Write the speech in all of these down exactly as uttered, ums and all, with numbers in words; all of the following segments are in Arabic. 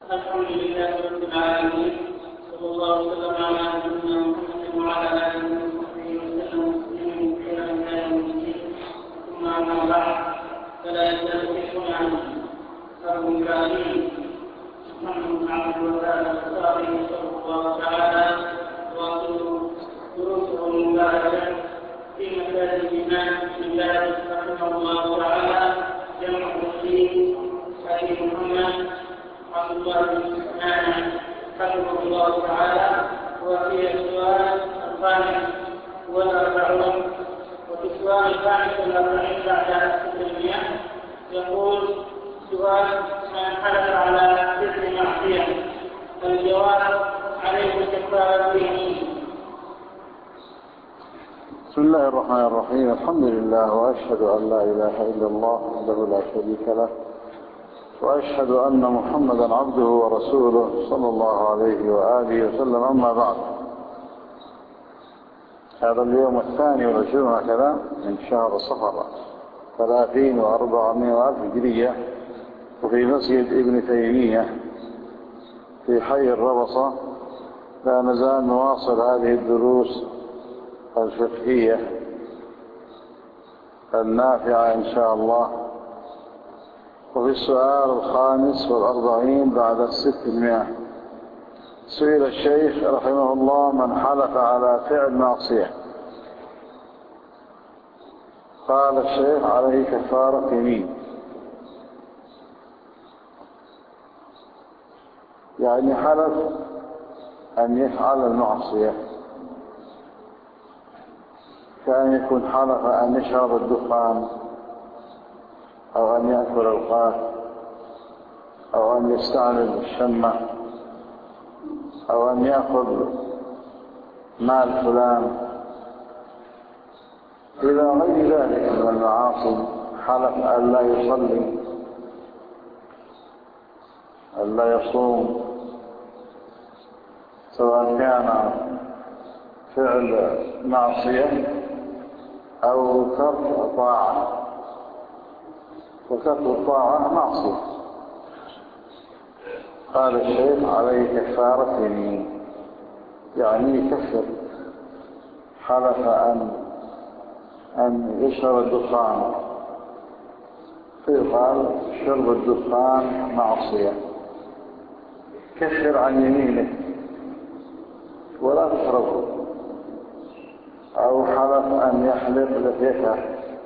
الحمد لله رب العالمين، صلى الله وسلم على نبينا محمد وعلى اله وصحبه وسلم تسليما كثيرا الى يوم الدين. ثم اما بعد، فلا يزال شيخنا ابو ابراهيم محمد بن عبد الوهاب الانصاري رحمه الله تعالى واصل دروسه المباركه في مسائل الايمان من باب رحمه الله تعالى جمع الدين ابي محمد عبد الله بن سليمان حفظه الله تعالى. وفي السؤال الخامس والأربعون، وفي السؤال الخامس والأربعين بعد ستمائة يقول: سؤال: من حلف على ذكر معصية الجواب: عليه كفارة يمين. بسم الله الرحمن الرحيم. الحمد لله، وأشهد أن لا إله إلا الله وحده لا شريك له، وأشهد أن محمدا عبده ورسوله صلى الله عليه وآله وسلم. أما بعد، هذا اليوم الثاني والعشرون هكذا من شهر صفر ثلاثين وأربعمائة وألف هجرية، وفي مسجد ابن تيمية في حي الربصة. لا نزال نواصل هذه الدروس الفقهية النافعة إن شاء الله. وفي السؤال الخامس والأربعين بعد الستمائة سئل الشيخ رحمه الله: من حلف على فعل معصية؟ قال الشيخ: عليه كفارة يمين. يعني حلف أن يفعل المعصية، كأن يكون حلف أن يشرب الدخان، أو أن يأكل القات، أو أن يستعمل الشمة، أو أن يأخذ مال فلان، إلى غير ذلك من المعاصي. حلف أن لا يصلي، أن لا يصوم، سواء كان فعل معصية أو ترك طاعة، وترك الطاعة معصية. قال الشيخ: عليه كفارة يمين، يعني يكفر. حلف أن أن يشرب الدخان، فيقال شرب الدخان معصية، كفر عن يمينه ولا تشربه. أو حلف أن يحلق لحيته،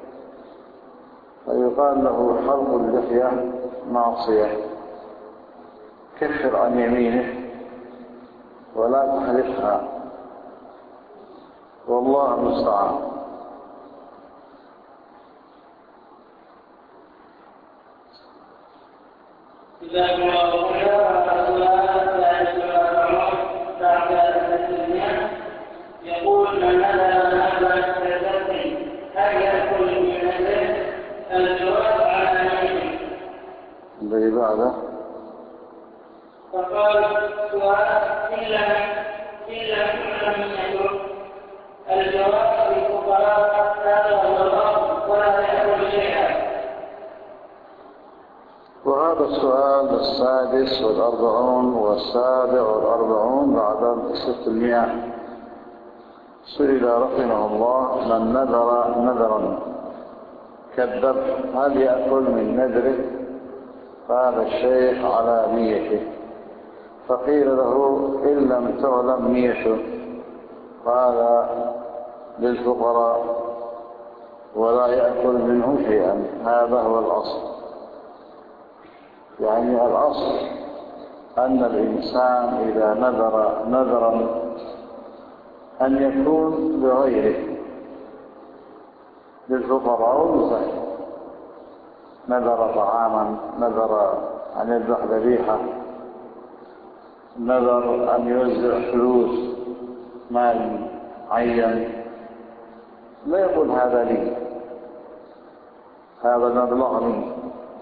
فيقال له حلق اللحية معصية، كفر عن يمينه ولا تحلقها، والله المستعان. جزاكم الله خيرا. بعد التسليم يقول: من نذر نذرا كالذبح هل يأكل من نذره؟ الجواب: على يمينه. الذي بعده فقال: سؤال: إلا إلا كل من يدعو. الجواب: للفقراء هذا الله ولا يأكل شيئا. وهذا السؤال السادس والأربعون والسابع والأربعون بعد ستمائة سئل رحمه الله: من نذر نذرا كالذبح هل يأكل من نذره؟ قال الشيخ: على نيته. فقيل له: إن لم تعلم نيته؟ قال: للفقراء ولا يأكل منه شيئا. هذا هو الأصل. يعني الأصل أن الإنسان إذا نذر نذرا أن يكون بغيره، للفقراء والمساكين. نذر طعاما، نذر أن يذبح ذبيحة، نذر أن يوزع فلوس مال معين، لا يقول هذا لي، هذا مبلغني،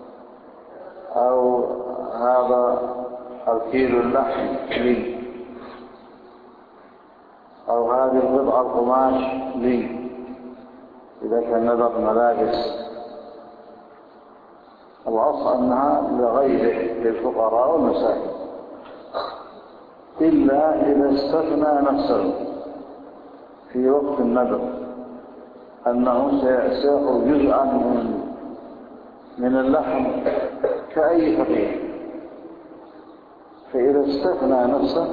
أو هذا الكيلو اللحم لي، أو هذه القطعة القماش لي، إذا كان نذر ملابس. الأصل أنها لغيره، للفقراء والمساكين. إلا إذا استثنى نفسه في وقت النذر أنه سيأخذ جزءا من من اللحم كأي فقير، فإذا استثنى نفسه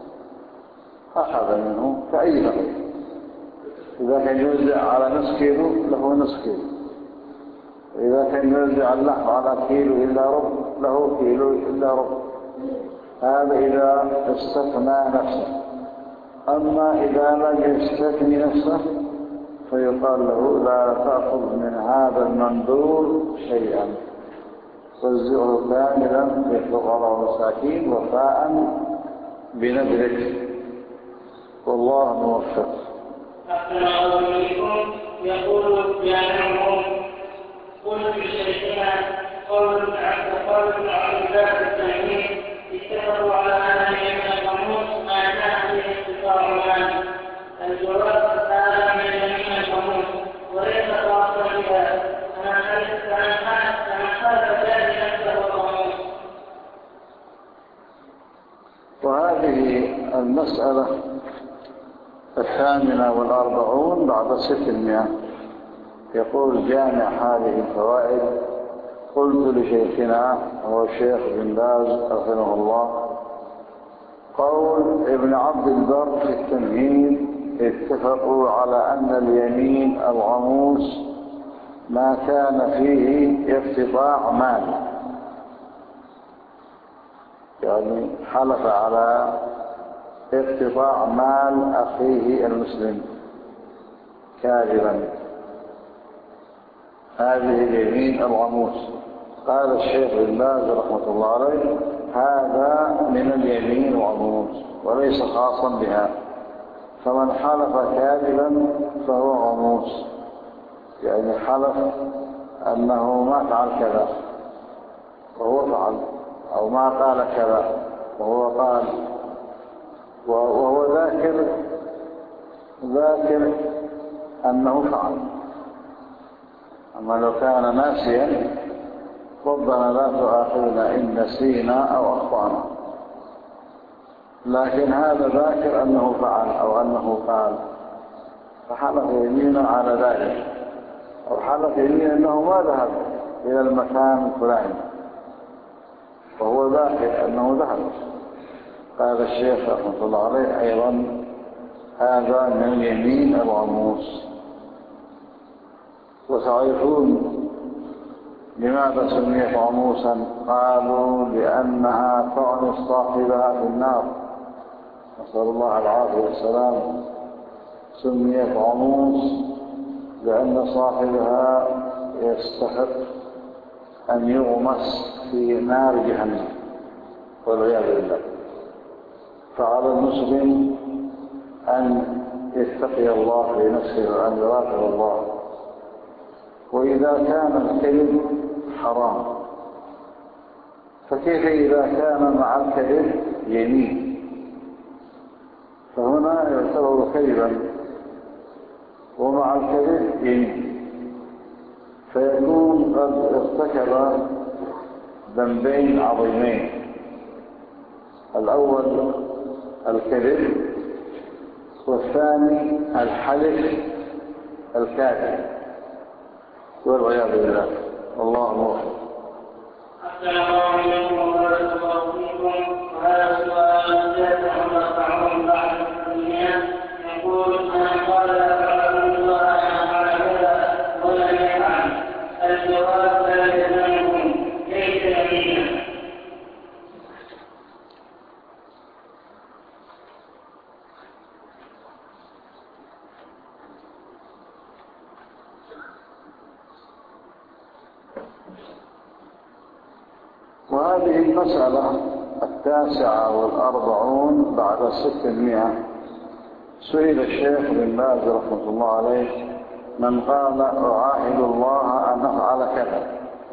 أخذ منه كأي فقير. إذا كان يوزع على نصف كيلو له نصف كيلو، وإذا كان يوزع اللحم على كيلو إلا ربع له كيلو إلا ربع. هذا إذا استثنى نفسه. أما إذا لم يستثني نفسه فيقال له لا تأخذ من هذا المنذور شيئا، وزعه كاملا للفقراء والمساكين وفاء بنذرك، والله موفق. السلام عليكم. يقول الجامعون قلت لشيخنا قول قول عباد التلميذ اتفقوا على ان يمين القاموس ما كان فيه اختصار المال. الجواب هذا من يمين القاموس وليس خاصا بها، فمن خالف ذلك نفسه القاموس. وهذه المسألة الثامنة والأربعون بعد ستمائة. يقول جامع هذه الفوائد: قلت لشيخنا هو الشيخ بن باز رحمه الله: قول ابن عبد البر في التمهيد اتفقوا على أن اليمين الغموس ما كان فيه اقتطاع مال، يعني حلف على اقتطاع مال أخيه المسلم كاذبا، هذه اليمين الغموس. قال الشيخ بن باز رحمة الله عليه: هذا من اليمين الغموس وليس خاصا بها، فمن حلف كاذبا فهو غموس، يعني حلف أنه ما فعل كذا وهو فعل، أو ما قال كذا وهو قال، وهو ذاكر ذاكر أنه فعل. أما لو كان ناسيا ربنا لا تؤاخذنا إن نسينا أو أخطأنا، لكن هذا ذاكر أنه فعل أو أنه قال، فحلف يمينا على ذلك، أو حلف يمينا أنه ما ذهب إلى المكان الفلاني وهو ذاكر أنه ذهب. قال الشيخ رحمة الله عليه أيضا: هذا من اليمين الغموس. وتعرفون لماذا سميت غموسا؟ قالوا لأنها تعنف صاحبها في النار، نسأل الله العافية والسلام. سميت غموس لأن صاحبها يستحق أن يغمس في نار جهنم والعياذ بالله. فعلى المسلم أن يتقي الله في نفسه وأن يراقب الله. وإذا كان الكذب حرام فكيف إذا كان مع الكذب يمين؟ فهنا يعتبر كذبا ومع الكذب يمين، فيكون قد ارتكب ذنبين عظيمين: الأول الكذب، والثاني الحلف الكاذب والعياذ بالله. الله موفق. السلام عليكم ورحمة الله وبركاته. وهذا سؤال جاء عن بعضهم بعد الدنيا يقول: من قال فعل الله على هذا ولم يفعل، الجواب لا يلزمكم، ليس يمينا. وهذه المسألة التاسعة والأربعون بعد ستمائة. سئل الشيخ بن باز رحمة الله عليه: من قال أعاهد الله أن أفعل كذا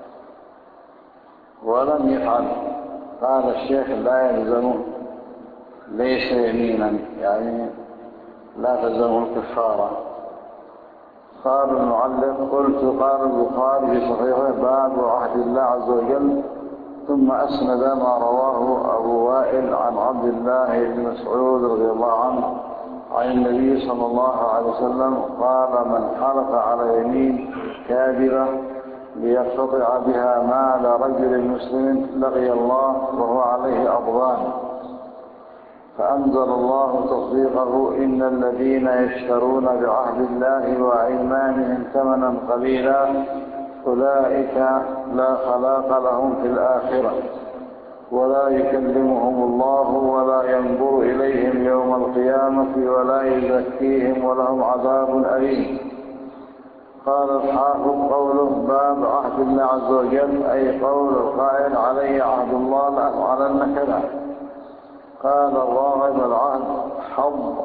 ولم يفعل، قال الشيخ: لا يلزمه، ليس يمينا، يعني لا تلزمه الكفارة. قال المعلق: قلت قال البخاري في صحيحه: باب عهد الله عز وجل، ثم أسند ما رواه أبو وائل وائل عن عبد الله بن مسعود رضي الله عنه عن النبي صلى الله عليه وسلم قال: من حلف على يمين كاذبة ليقتطع بها مال رجل مسلم لقي الله وهو عليه غضبان. فأنزل الله تصديقه: إن الذين يشترون بعهد الله وأيمانهم ثمنا قليلا أولئك لا خلاق لهم في الآخرة ولا يكلمهم الله ولا ينظر إليهم يوم القيامة ولا يزكيهم ولهم عذاب أليم. قال الحافظ: قوله باب عهد الله عز وجل أي قول القائل: علي عهد الله لأفعلن كذا. قال الراغب: العهد حظ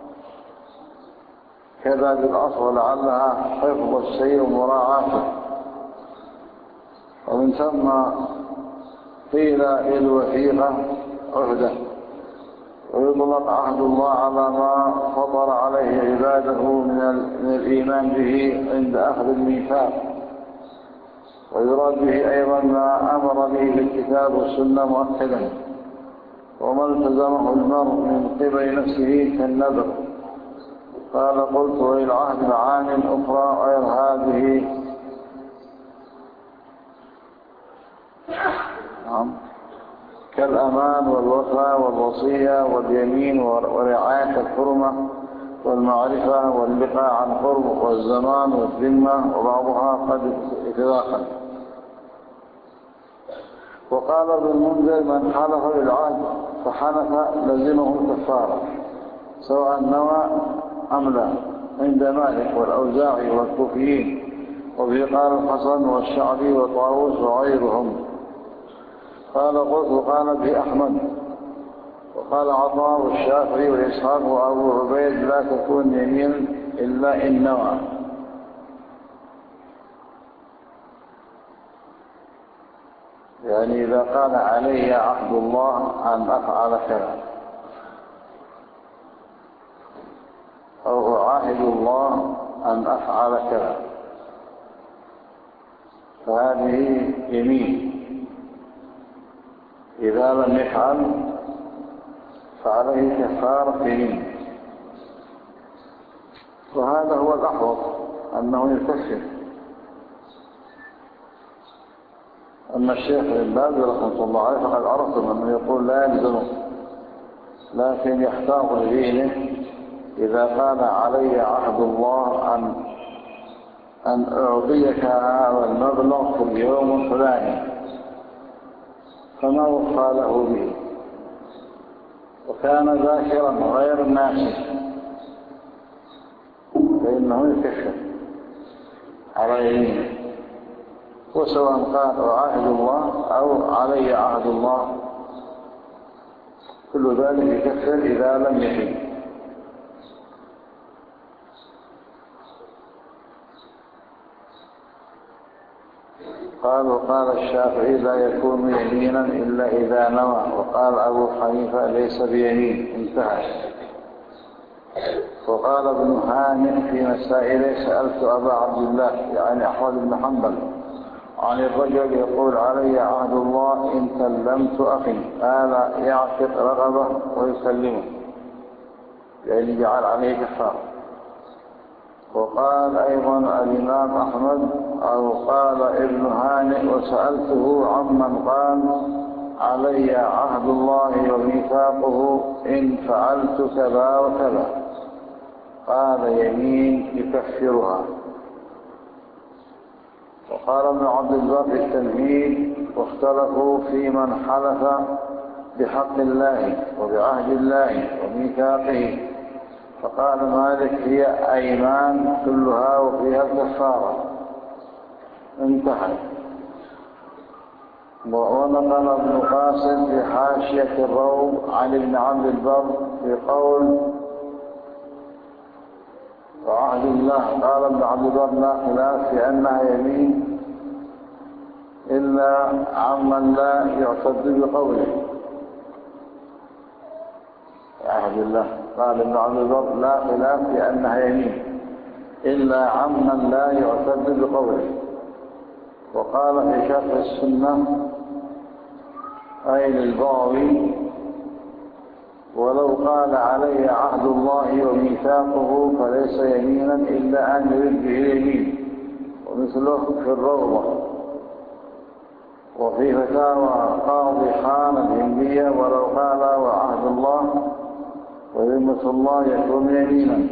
كذا بالأصل لعلها حفظ الشيء ومراعاته. ومن ثم قيل الوثيقة عهده، ويطلق عهد الله على ما فطر عليه عباده من الإيمان به عند أخذ الميثاق، ويراد به أيضا ما أمر به بالكتاب والسنة مؤكدا، وما التزمه المرء من قبل نفسه كالنذر. قال: قلت: وللعهد معان أخرى غير هذه. نعم، كالأمان والوفاء والوصية واليمين ورعاية الحرمة والمعرفة والبقاء عن قرب والزمان والذمة، وبعضها قد يتداخل. وقال ابن المنذر: من حلف بالعهد فحنف لزمه الكفارة سواء نوى أم لا، عند مالك والأوزاعي والكوفيين، وفي قال الحسن والشعبي وطاووس وغيرهم. قال: قلت: قال به أحمد، وقال عطاء والشافعي وإسحاق وأبو عبيد: لا تكون يمين إلا إن نوى. يعني إذا قال: علي عهد الله أن أفعل كذا، أو عاهد الله أن أفعل كذا، فهذه يمين. إذا لم يفعل فعليه كفارة يمين، وهذا هو الأحوط أنه يكفر. أما الشيخ بن باز رحمه الله عليه فقد عرفتم أنه يقول لا يلزمه، لكن يحتاط لدينه إذا قال: علي عهد الله أن أن أعطيك هذا المبلغ في اليوم الفلاني، فما وفى له به، وكان ذاكرا غير ناسي، فإنه يكفر على يمينه. وسواء قال: عهد الله أو علي عهد الله، كل ذلك يكفر إذا لم يحل. قال: وقال الشافعي: لا يكون يمينا إلا إذا نوى. وقال أبو حنيفة: ليس بيمين. انتهى. وقال ابن هانئ في مسائل: سألت أبا عبد الله يعني أحمد بن حنبل عن الرجل يقول: علي عهد الله إن كلمت أخي، قال: يعتق رغبة ويسلمه، يعني جعل عليه كفارة. وقال أيضا الإمام أحمد أو قال ابن هانئ: وسألته عمن قال: علي عهد الله وميثاقه إن فعلت كذا وكذا، قال: يمين يكفرها. وقال ابن عبد البر في التمهيد: واختلفوا في من حلف بحق الله وبعهد الله وميثاقه، فقال مالك: هي أيمان كلها وفيها الكفارة. انتهى. ونقل ابن قاسم في حاشية الروض عن ابن عبد البر في قول: وعهد الله، قال ابن عبد البر: لا خلاف في أنها يمين إلا عمن لا يعتد بقوله. عهد الله، قال ابن عبد البر: لا خلاف في أنها يمين إلا عمن لا يعتد بقوله. وقال في شرح السنة أي للبغوي: ولو قال علي عهد الله وميثاقه فليس يمينا إلا أن يرد به يمين، ومثله في الروضة. وفي فتاوى قاضي خان الهندية ولو قال وعهد الله وذمة الله يكون يمينا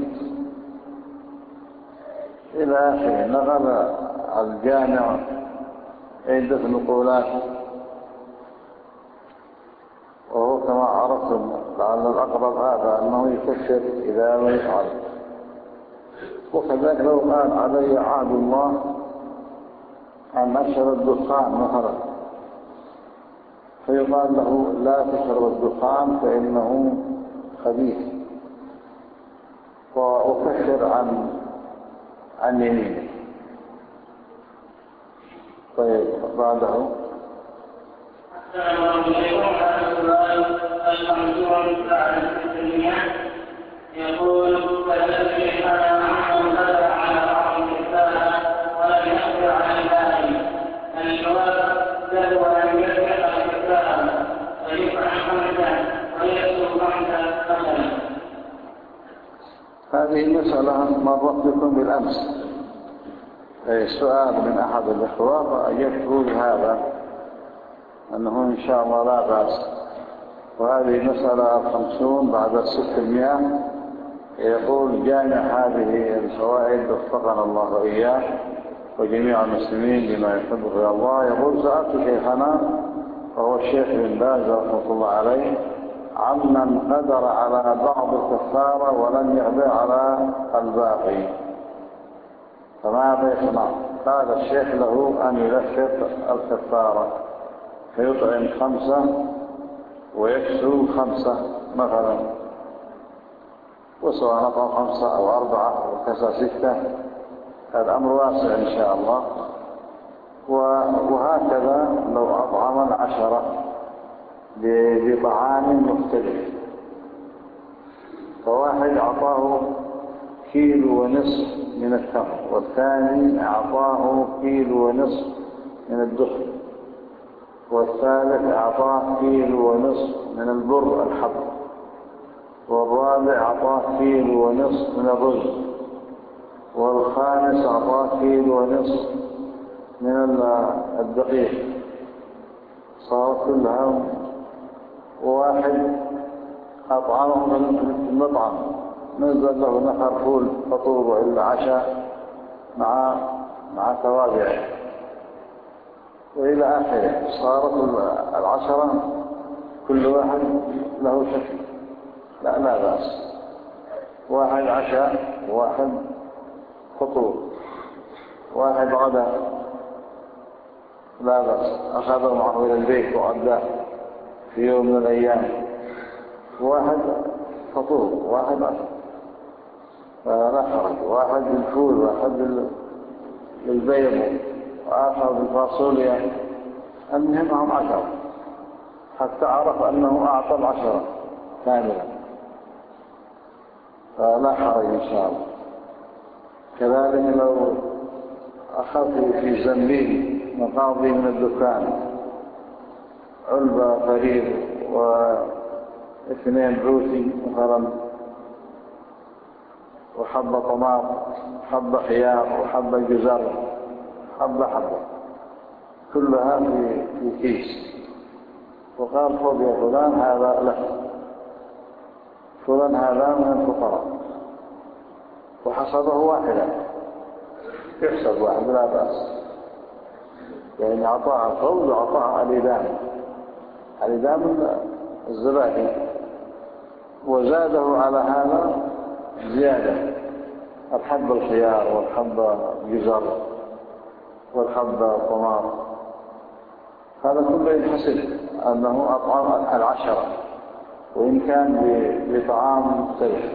إلى آخره. نقل الجامع عدة نقولات، وهو كما عرفتم لعل الأقرب هذا أنه يكفر إذا ما يفعل. وكذلك لو قال علي عهد الله أن أشرب الدخان مثلا، فيقال له لا تشرب الدخان فإنه خبيث، وأكفر عن عن يمينه. طيب بعده السلام عليكم ورحمة الله وبركاته. يقول فالذي كان معه بدأ على بعض الكتاب ولم يقدر على الباقي، الجواب بل ولم يقدر الكتاب فيفعل خمسة ويكتب خمسة مثلا. هذه المسألة مرت بكم بالأمس، سؤال من أحد الإخوة فأجبت هذا أنه إن شاء الله لا بأس. وهذه مسألة الخمسون بعد الستمائة. يقول جامع هذه الفوائد وفقنا الله وإياه وجميع المسلمين لما يحبه الله. يقول سألت شيخنا وهو الشيخ بن باز رحمه الله عليه عمن قدر على بعض الكفارة ولم يقدر على الباقي فماذا يصنع؟ قال الشيخ له أن يلفظ الكفارة فيطعم خمسة ويكسو خمسة مثلا، وسواء نطعم خمسة أو أربعة وكسى ستة هذا أمر واسع إن شاء الله. وهكذا لو أطعم العشرة بطعام مختلف، فواحد أعطاه كيلو ونصف من التمر والثاني أعطاه كيلو ونصف من الدخن والثالث أعطاه كيلو ونصف من البر الحب والرابع أعطاه كيلو ونصف من الرز والخامس أعطاه كيلو ونصف من الدقيق، صار كلها. وواحد أطعمه من المطعم نزل له نفر فول فطور وإلا عشاء مع مع توابع وإلى آخره. صارت العشرة كل واحد له شكل، لا لا بأس. واحد عشاء واحد فطور واحد غدا لا بأس، أخذه معه إلى البيت وعداه في يوم من الأيام. واحد فطور واحد عشاء فلا حرج، واحد بالفول واحد بالبيض وآخر بالفاصوليا، المهم هم عشرة حتى عرف أنه أعطى العشرة كاملة فلا حرج إن شاء الله. كذلك لو أخذت في زنبيل مقاضي من الدكان علبة فريد واثنين روسي مثلا وحبة طماط حبة خيار وحبة جزر حبة حبة كلها في في كيس، وقال خذ يا فلان هذا لك، فلان هذا من الفقراء، وحسبه واحدا يحسب واحد لا بأس، يعني أعطاها الفوز وأعطاها الإدام الإدام الزبادي وزاده على هذا زيادة الحب الخيار والحب الجزر والحب الطماط، هذا كله ينحسب أنه أطعم العشرة وإن كان بطعام مختلف.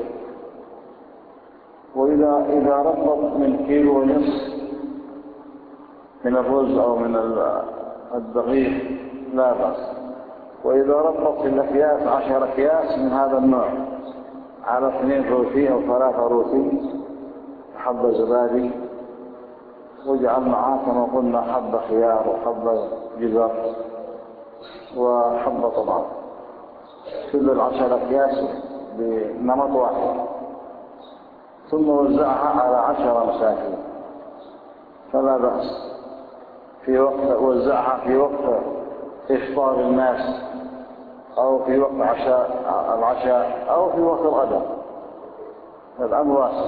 وإذا إذا رفض من كيلو ونصف من الرز أو من الدقيق لا بأس. وإذا رفض في الأكياس عشر أكياس من هذا النوع على اثنين روسي أو ثلاثة روسي حبة زبادي واجعل معاه كما قلنا حبة خيار وحبة جزر وحبة طماط كل العشر أكياس بنمط واحد، ثم وزعها على عشر مساكين فلا بأس. في وقت وزعها في وقت إفطار الناس، أو في وقت عشاء العشاء، أو في وقت الغداء، الأمر واسع.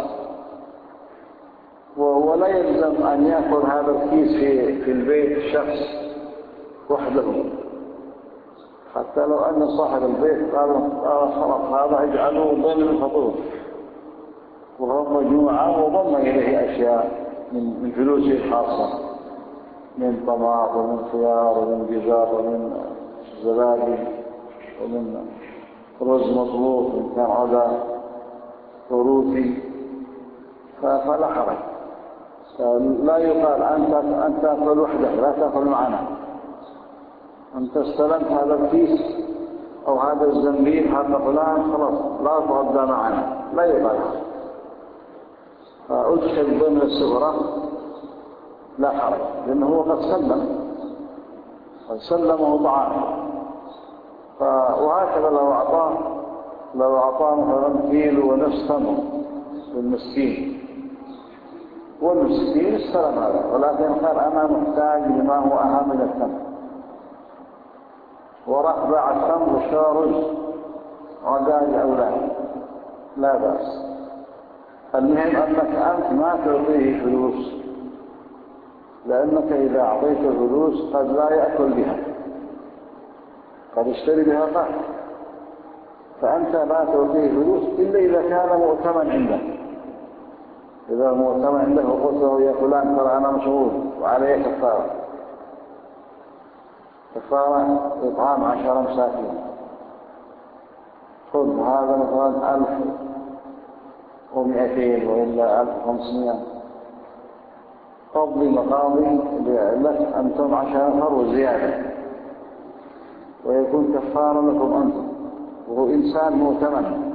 ولا يلزم أن يأكل هذا الكيس في في البيت الشخص وحده، حتى لو أن صاحب البيت قال خلاص هذا يجعله ضمن الفطور وهو مجموعة وضم إليه أشياء من من فلوسه الخاصة، من طماط ومن خيار ومن جزار ومن زبادي ومن رز مطبوخ ومن كان هذا روتي، فلا حرج. لا يقال أنت أنت تأكل وحدك لا تأكل معنا، أنت استلمت هذا الكيس أو هذا الزنبيل هذا فلان خلاص لا تغدى معنا، لا يقال. فأدخل ضمن السفرة لا حرج، لأنه هو قد سلم قد سلمه طعام. وهكذا لو أعطاه لو أعطاه مثلا كيلو ونصف تمر للمسكين والمسكين استلم هذا، ولكن قال أنا محتاج لما هو أهم من التمر، وراح باع التمر واشترى رز وداج أولاد، لا بأس. المهم أنك أنت ما تعطيه فلوس، لأنك إذا أعطيته فلوس قد لا يأكل بها، قد يشتري بها قهر، فأنت لا تعطيه فلوس إلا إذا كان مؤتمن عنده. إذا مؤتمن عنده وقلت له يا فلان ترى أنا مشغول وعلي كفارة، كفارة إطعام عشر مساكين، خذ هذا مثلا ألف ومئتين وإلا ألف وخمسمائة، قضي مقاضي لك أنتم عشر نفر وزيادة، ويكون كفارا لكم أنتم. وهو إنسان مؤتمن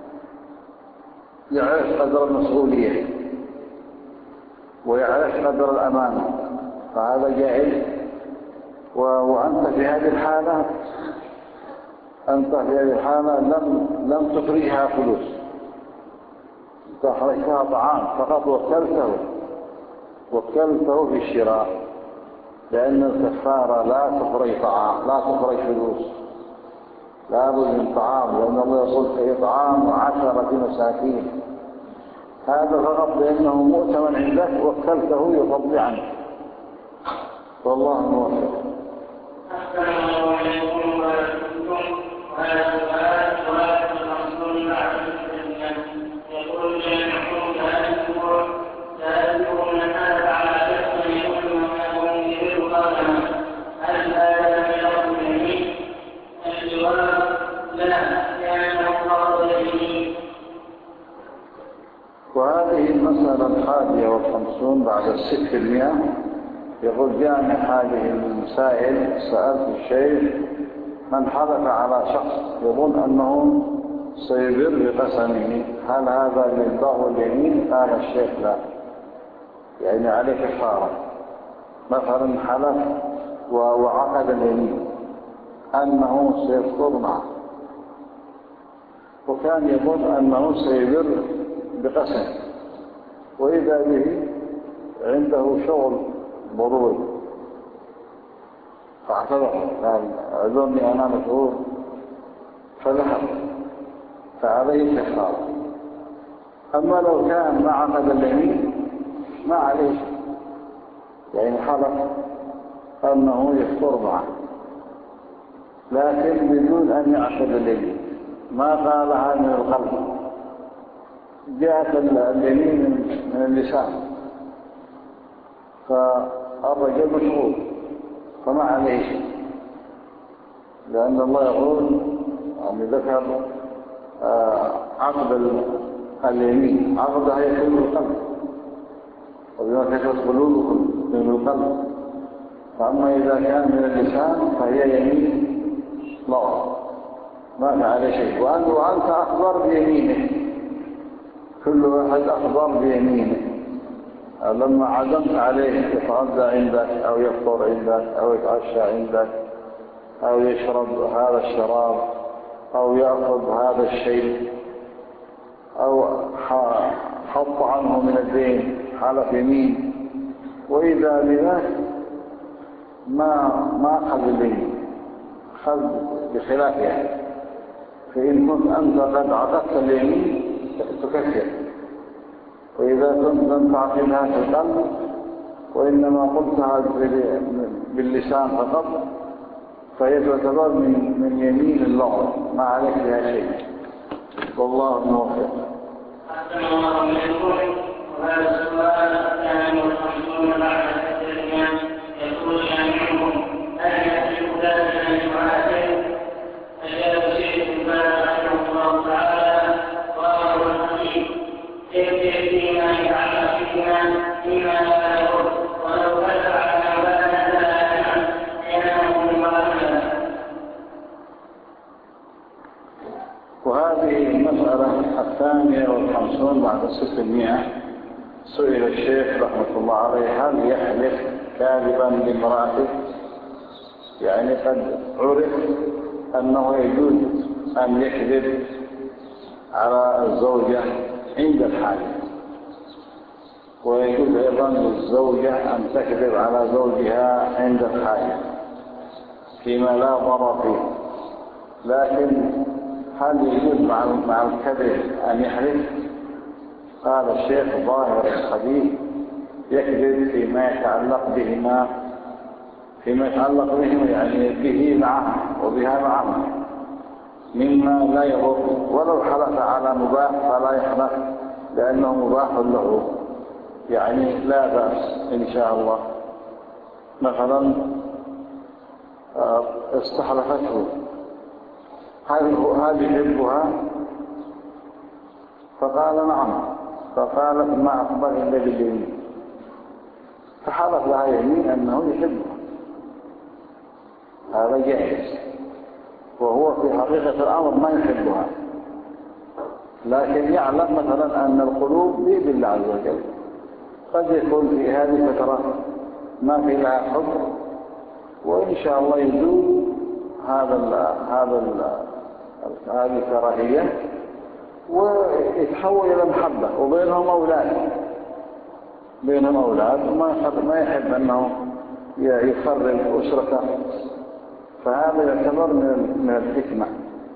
يعرف قدر المسؤولية ويعرف قدر الأمانة، فهذا جائز. وأنت في هذه الحالة أنت في هذه الحالة لم لم تخرجها فلوس، أنت أخرجتها طعام فقط، وكلته وكلته في الشراء، لأن الكفارة لا تخرج طعام لا تخرج فلوس، لا بد من طعام، لأن الله يقول في إطعام عشرة مساكين، هذا فقط لأنه مؤتمن عندك وكلته يفضي عنك، والله موفق. أحسن الله عليكم وعليكم وعلى سؤال سؤال المحصول بعد الدنيا يقول جميعكم سألتكم سألتكم من هذا على شخص يقول ما ينكر قادما هل هذا من لفظ اليمين؟ الجواب لا، لأنه فرض اليمين. وهذه المسألة الحادية والخمسون بعد الست في المئة. يقول جامع هذه المسائل سألت الشيخ من حلف على شخص يظن أنه سيبر بقسمه هل هذا من ضغط اليمين؟ قال الشيخ لا، يعني عليه كفارة. مثلا حلف وعقد اليمين أنه سيفطر معه، وكان يظن أنه سيبر بقسم، وإذا به عنده شغل ضروري فاعتذر قال أعذرني أنا مشغول فذهب، فعليه كفارة. أما لو كان ما عقد اليمين ما عليه، يعني حلف أنه يفطر معه لكن بدون أن يعقد اليمين، ما قالها من القلب، جاءت اليمين من اللسان، فالرجل مشغول فما عليه شيء، لأن الله يقول يعني ذكر عقد اليمين، عقدها يكون من القلب، وبما كسبت قلوبكم من القلب، فأما إذا كان من اللسان فهي يمين لغو ما فعل شيء. وأنت أخبر بيمينه، كل واحد أخبر بيمينه، لما عزمت عليه يتغدى عندك أو يفطر عندك أو يتعشى عندك أو يشرب هذا الشراب أو يأخذ هذا الشيء أو حط عنه من الدين حلف يمين، وإذا بذلك ما ما أخذ اليمين، أخذ بخلافها. فإن كنت أنت قد عقدت اليمين تكفر، وإذا كنت لم تعقدها في القلب وإنما قلتها باللسان فقط فهي تعتبر من من يمين اللغة، ما عليك بها شيء. والله الموفق. أحسن الله إليكم. وهذا السؤال الثاني والخمسون بعد التسليم يقول جميعهم: هل يحلف ذلك لجماعته؟ أجاب الشيخ ابن باز رحمه الله تعالى: وهو الحكيم كيف يأتينا أن يفعل فينا فيما لا يضر، ولو أتبع ما بان لا يفعل ينام بمعامله. وهذه المسألة الثانية والخمسون بعد الستمائة. سئل الشيخ رحمة الله عليه: هل يحلف كاذبا لامرأته؟ يعني قد عرف أنه يجوز أن يكذب على الزوجة عند الحاجة، ويجوز أيضا للزوجة أن تكذب على زوجها عند الحاجة فيما لا ضرر فيه. لكن هل يجوز مع الكذب أن يحلف؟ قال الشيخ: ظاهر الحديث يكذب فيما يتعلق بهما فيما يتعلق بهما يعني به معها وبها معها مما لا يضر، ولو حلف على مباح فلا يحلف لأنه مباح له، يعني لا بأس إن شاء الله. مثلا استحلفته: هل يحبها؟ فقال: نعم. فقالت: ما أقبل إلا باليمين، فحلف لها يمين أنه يحبها. هذا جائز، وهو في حقيقة الأمر ما يحبها، لكن يعلم مثلا أن القلوب بيد الله عز وجل. قد يكون في هذه الفترة ما في لها حب، وإن شاء الله يزول هذا ال هذا ال هذه الكراهية ويتحول إلى محبة، وبينهم أولاد بينهم أولاد وما يحب ما يحب أنه يخرب أسرته. فهذا يعتبر من الحكمة،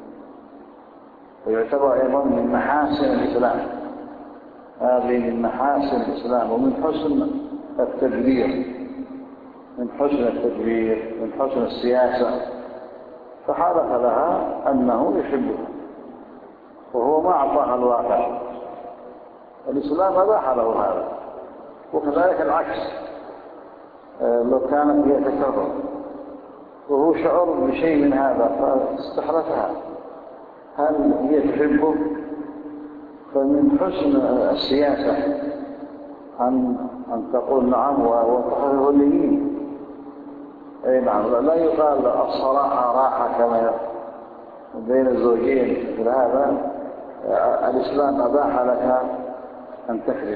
ويعتبر أيضا من محاسن الإسلام. هذه من محاسن الإسلام ومن حسن التدبير من حسن التدبير من حسن السياسة. فحلف لها أنه يحبها وهو ما أعطاها الواقع. الإسلام أباح له هذا. وكذلك العكس، لو كانت يتكرر وهو شعر بشيء من هذا فاستحلفها هل هي تحبه؟ فمن حسن السياسة أن أن تقول نعم وتحلف اليمين. أي نعم، لا يقال الصراحة راحة كما بين الزوجين. مثل هذا الإسلام أباح لك أن تحلف،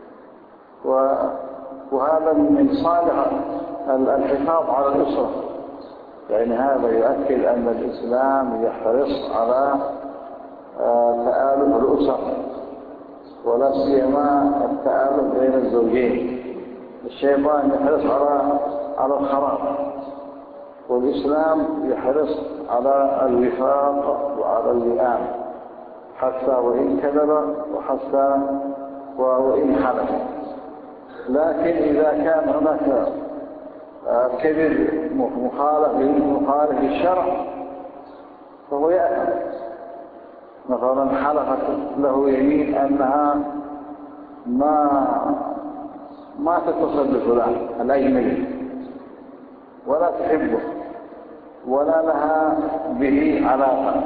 وهذا من صالح الحفاظ على الأسرة. يعني هذا يؤكد أن الإسلام يحرص على تآلف الأسر، ولا سيما التآلف بين الزوجين. الشيطان يحرص على على الخراب، والإسلام يحرص على الوفاق وعلى اللئام، حتى وإن كذب وحتى وإن حلف. لكن إذا كان هناك كذب مخالف مخالف للشرع فهو يأثم. مثلا حلفت له يمين أنها ما ما تتصل بفلان الأجنبي ولا تحبه ولا لها به علاقة،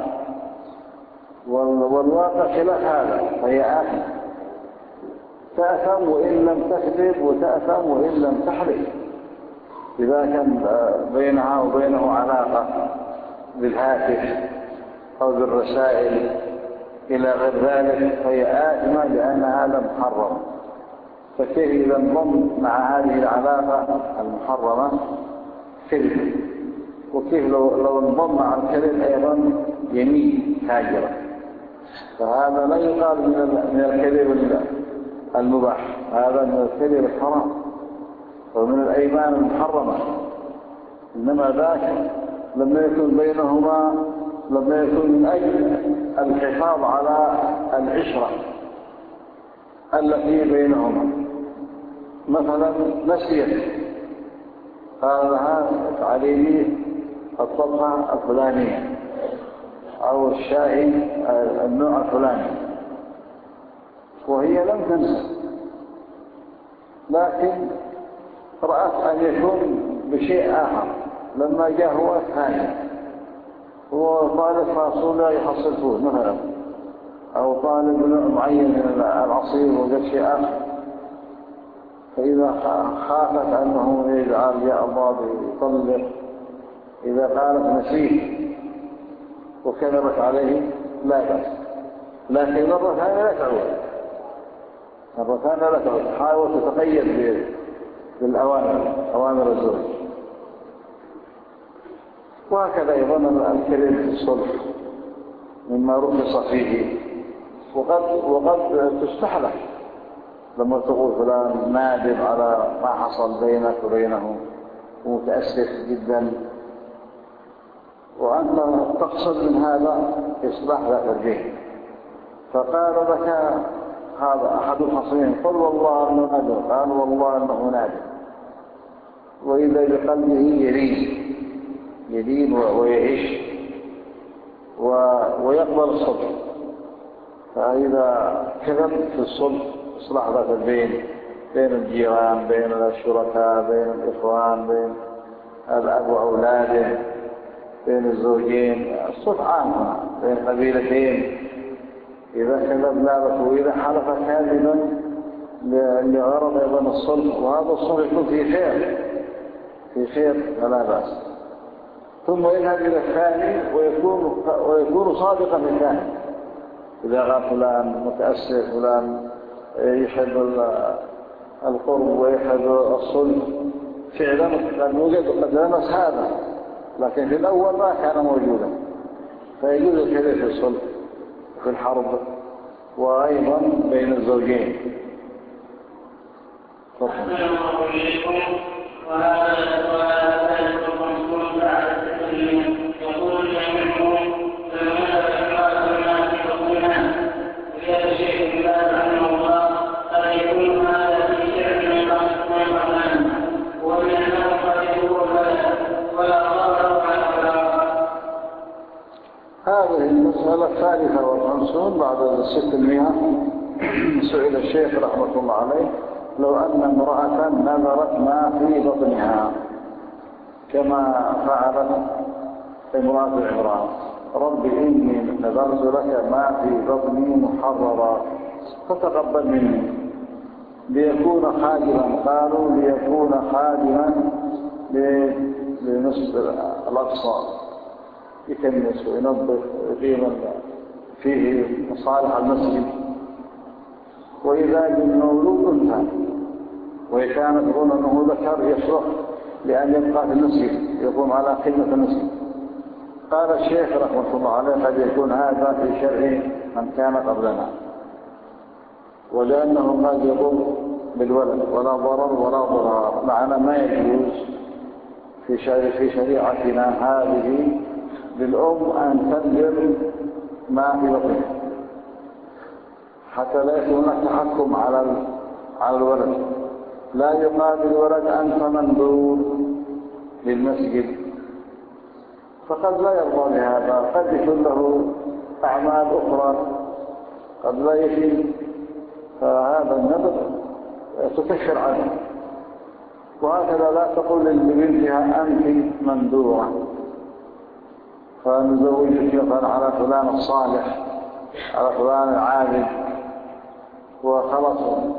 والواقع خلاف هذا، فهي آثم. تأثم وإن لم تكذب، وتأثم وإن لم تحلف. إذا كان بينها وبينه علاقة بالهاتف أو بالرسائل إلى غير ذلك فهي آثمة لأن هذا محرم. فكيف إذا انضم مع هذه العلاقة المحرمة كذب؟ وكيف لو, لو انضم مع الكذب أيضا يمين؟ تاجرة، فهذا لا يقال من الكذب المباح، هذا من الكذب الحرام ومن الأيمان المحرمة. إنما ذاك لما يكون بينهما لما يكون من أجل الحفاظ على العشرة التي بينهما. مثلا نسيت قال لها افعلي لي الطبخة الفلانية أو الشاي النوع الفلاني، وهي لم تنسى، لكن رأت أن يكون بشيء آخر. لما جاء هو الثاني وطالب رسول الله يحصل فوز مثلا، أو طالب نوع معين من العصير وجد شيء آخر، فإذا خافت أنه يجعل يا الله يطلق، إذا قالت نسيت وكذبت عليه لا بأس، لكن مرة ثانية لا تعود، مرة ثانية لا تعود، حاول تتقيد بالأوامر، أوامر الزوج. وهكذا أيضا الكلام في الصلح مما رخص فيه، وقد وقد تستحلف لما تقول فلان نادم على ما حصل بينك وبينه ومتأسف جدا، وأنت تقصد من هذا إصلاح ذات الدين، فقال لك هذا أحد الخصمين قل والله أنه نادم، قال والله أنه نادم، وإذا بقلبه يلين يلين ويعيش ويقبل الصلح. فإذا كذب في الصلح إصلاح ذات البين بين الجيران، بين الشركاء، بين الإخوان، بين الأب وأولاده، بين الزوجين، الصلح عام بين قبيلتين، إذا كذب لا بأس، وإذا حلف كاذبا لغرض أيضا الصلح، وهذا الصلح يكون في خير في خير فلا بأس. ثم يذهب إلى الثاني ويكون ويكون صادقا في الثاني، إذا قال فلان متأسف، فلان يحب القرب ويحب الصلح، فعلا قد وجد وقد لمس هذا، لكن في الأول ما كان موجودا، فيجوز الكذب في الصلح في الحرب وأيضا بين الزوجين. وهذا يقول جميعهم فماذا إخلاص الناس والناس ويا الشيخ بالله رحمه الله قد يكون هذا في شعر من الرحمن ومن أنه قد يكون ولا ضرر على ولا. هذه المسألة الثالثة والخمسون بعد الستمائة. سئل الشيخ رحمه الله عليه لو أن امرأة نذرت ما في بطنها كما فعلت امرأة عمران، رب إني نذرت لك ما في بطني محررا فتقبل مني ليكون خادما، قالوا ليكون خادما لنصف الأقصى، يكنس وينظف ويقيم فيه مصالح المسجد، وإذا بالمولود أنثى وكانت تقول أنه ذكر يصلح لأن يبقى في المسجد يقوم على خدمة المسجد. قال الشيخ رحمه الله عليه قد يكون هذا في شرع من كان قبلنا، ولأنه قد يضر بالولد ولا ضرر ولا ضرار، معنى ما يجوز في في شريعتنا هذه للأم أن تنذر ما في بطنها حتى لا يكون هناك تحكم على على الولد، لا يقال للولد أنت منذور للمسجد، فقد لا يرضى بهذا، قد يكون له أعمال أخرى قد لا يفي، فهذا النذر تكفر عنه. وهكذا لا تقول لبنتها أنت مندورة، فنزوجك مثلا على فلان الصالح على فلان العابد وخلاص،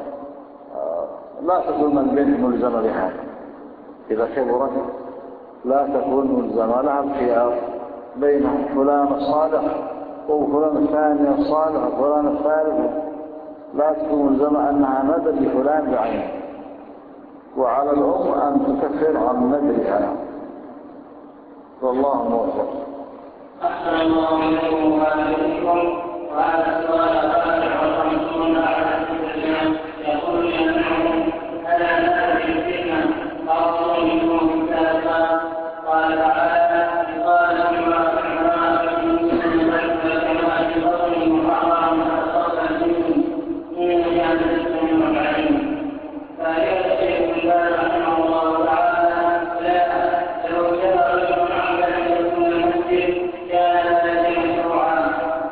لا تكون البنت ملزمة بهذا، إذا كبرت لا تكون ملزمة، لها الخيار بين فلان الصالح وفلان الثاني الصالح وفلان الثالث، لا تكون ملزمة أنها نذر لفلان بعينه، وعلى الأم أن تكفر عن نذرها، والله موفق. أحسن الله إليكم وآلكم. وهذا السؤال الرابع والخمسون بعد التسليم يقول لأنه ألا نأتي الفتنة فأصل منهم ثلاثة. قال تعالى قال لما فعلنا فإن كما في بطن محرم أصاب الدين إن كان الإسلام والعلم. فهي الشيخ الله رحمه الله تعالى لا لو كان رجل عمدا يكون المسجد كان ذلك مشروعا.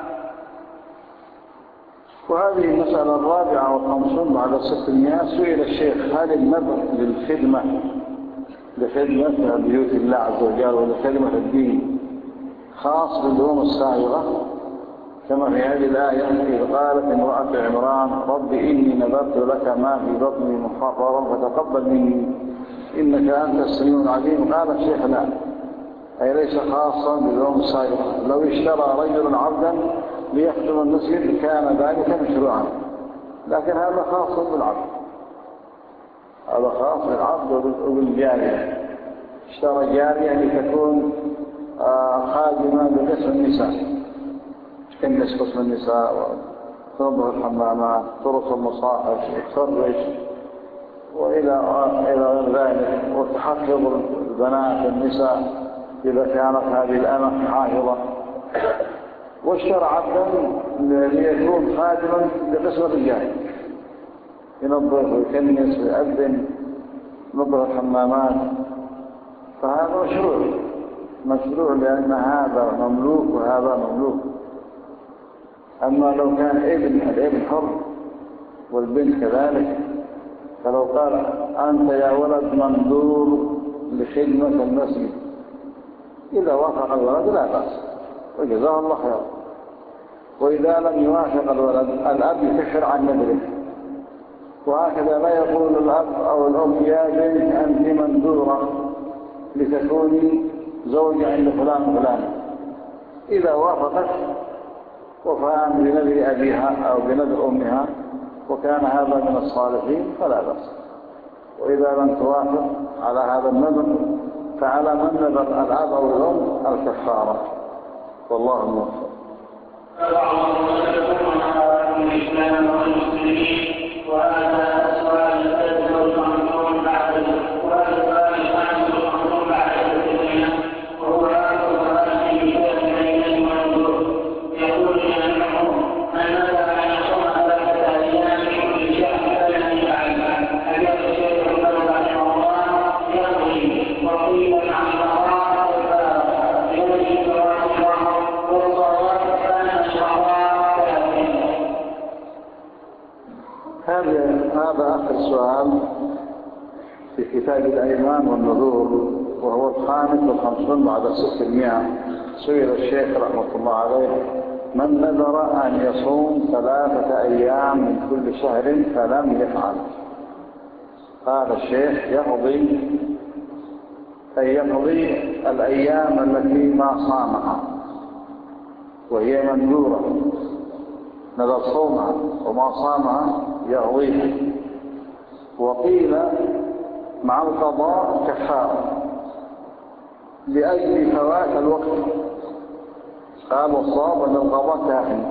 وهذه المسألة الرابعة والخمسون بعد ستمائة. سئل الشيخ هل النذر للخدمة لخدمة بيوت الله عز وجل ولخدمة الدين خاص بالأمم السابقة كما في هذه الآية إذ قالت امرأة عمران رب إني نذرت لك ما في بطني محررا فتقبل مني إنك أنت السميع العليم. قال الشيخ لا، أي ليس خاصا بالأمم السابقة. لو اشترى رجل عبدا ليخدم المسجد كان ذلك مشروعا، لكن هذا خاص بالعبد، هذا خاص بالعبد وبالجارية. اشترى جارية لتكون خادمة بقسم النساء، تكنس قسم النساء وتنظف الحمامات ترص المصاحف وتفرش وإلى غير ذلك، وتحفظ البنات النساء إذا كانت هذه الأمة حافظة. واشترى عبدا ليكون خادما لقسم الرجال، ينظف ويكنس ويأذن ينظف الحمامات، فهذا مشروع مشروع لأن هذا مملوك وهذا مملوك. أما لو كان ابن الابن حر والبنت كذلك، فلو قال أنت يا ولد منذور لخدمة المسجد إذا وافق الولد لا بأس وجزاه الله خير. وإذا لم يوافق الولد الأب يكفر عن نذره. وهكذا لا يقول الأب أو الأم يا بنت أنت منذورة لتكوني زوجة عند فلان فلان. إذا وافقت وفاء بنذر أبيها أو بنذر أمها وكان هذا من الصالحين فلا بأس. وإذا لم توافق على هذا النذر فعلى من نذر الأب أو الأم الكفارة. والله الموفق. وهذا السؤال الثالث والخمسون بعد السؤال الخامس والخمسون بعد التسليم وهو آخر سؤال في كتاب العلم والنذور. يقول لأنه من نذر أن يصوم ثلاثة أيام من كل شهر فلن يفعل. حديث الشيخ الألباني رحمه الله يقضي وقيل عن الله يجب الله والصلاة كان شهرا ثلاثين. هذا هذا آخر سؤال في كتاب الأيمان والنذور وهو الخامس والخمسون بعد ستمائة. سئل الشيخ رحمة الله عليه من نذر أن يصوم ثلاثة أيام من كل شهر فلم يفعل. قال الشيخ يقضي أي يقضي الأيام التي ما صامها وهي منذورة، نذر صومها وما صامها يقضيها. وقيل مع القضاء كفارة لأجل فوات الوقت. قال الصواب أن القضاء كافٍ،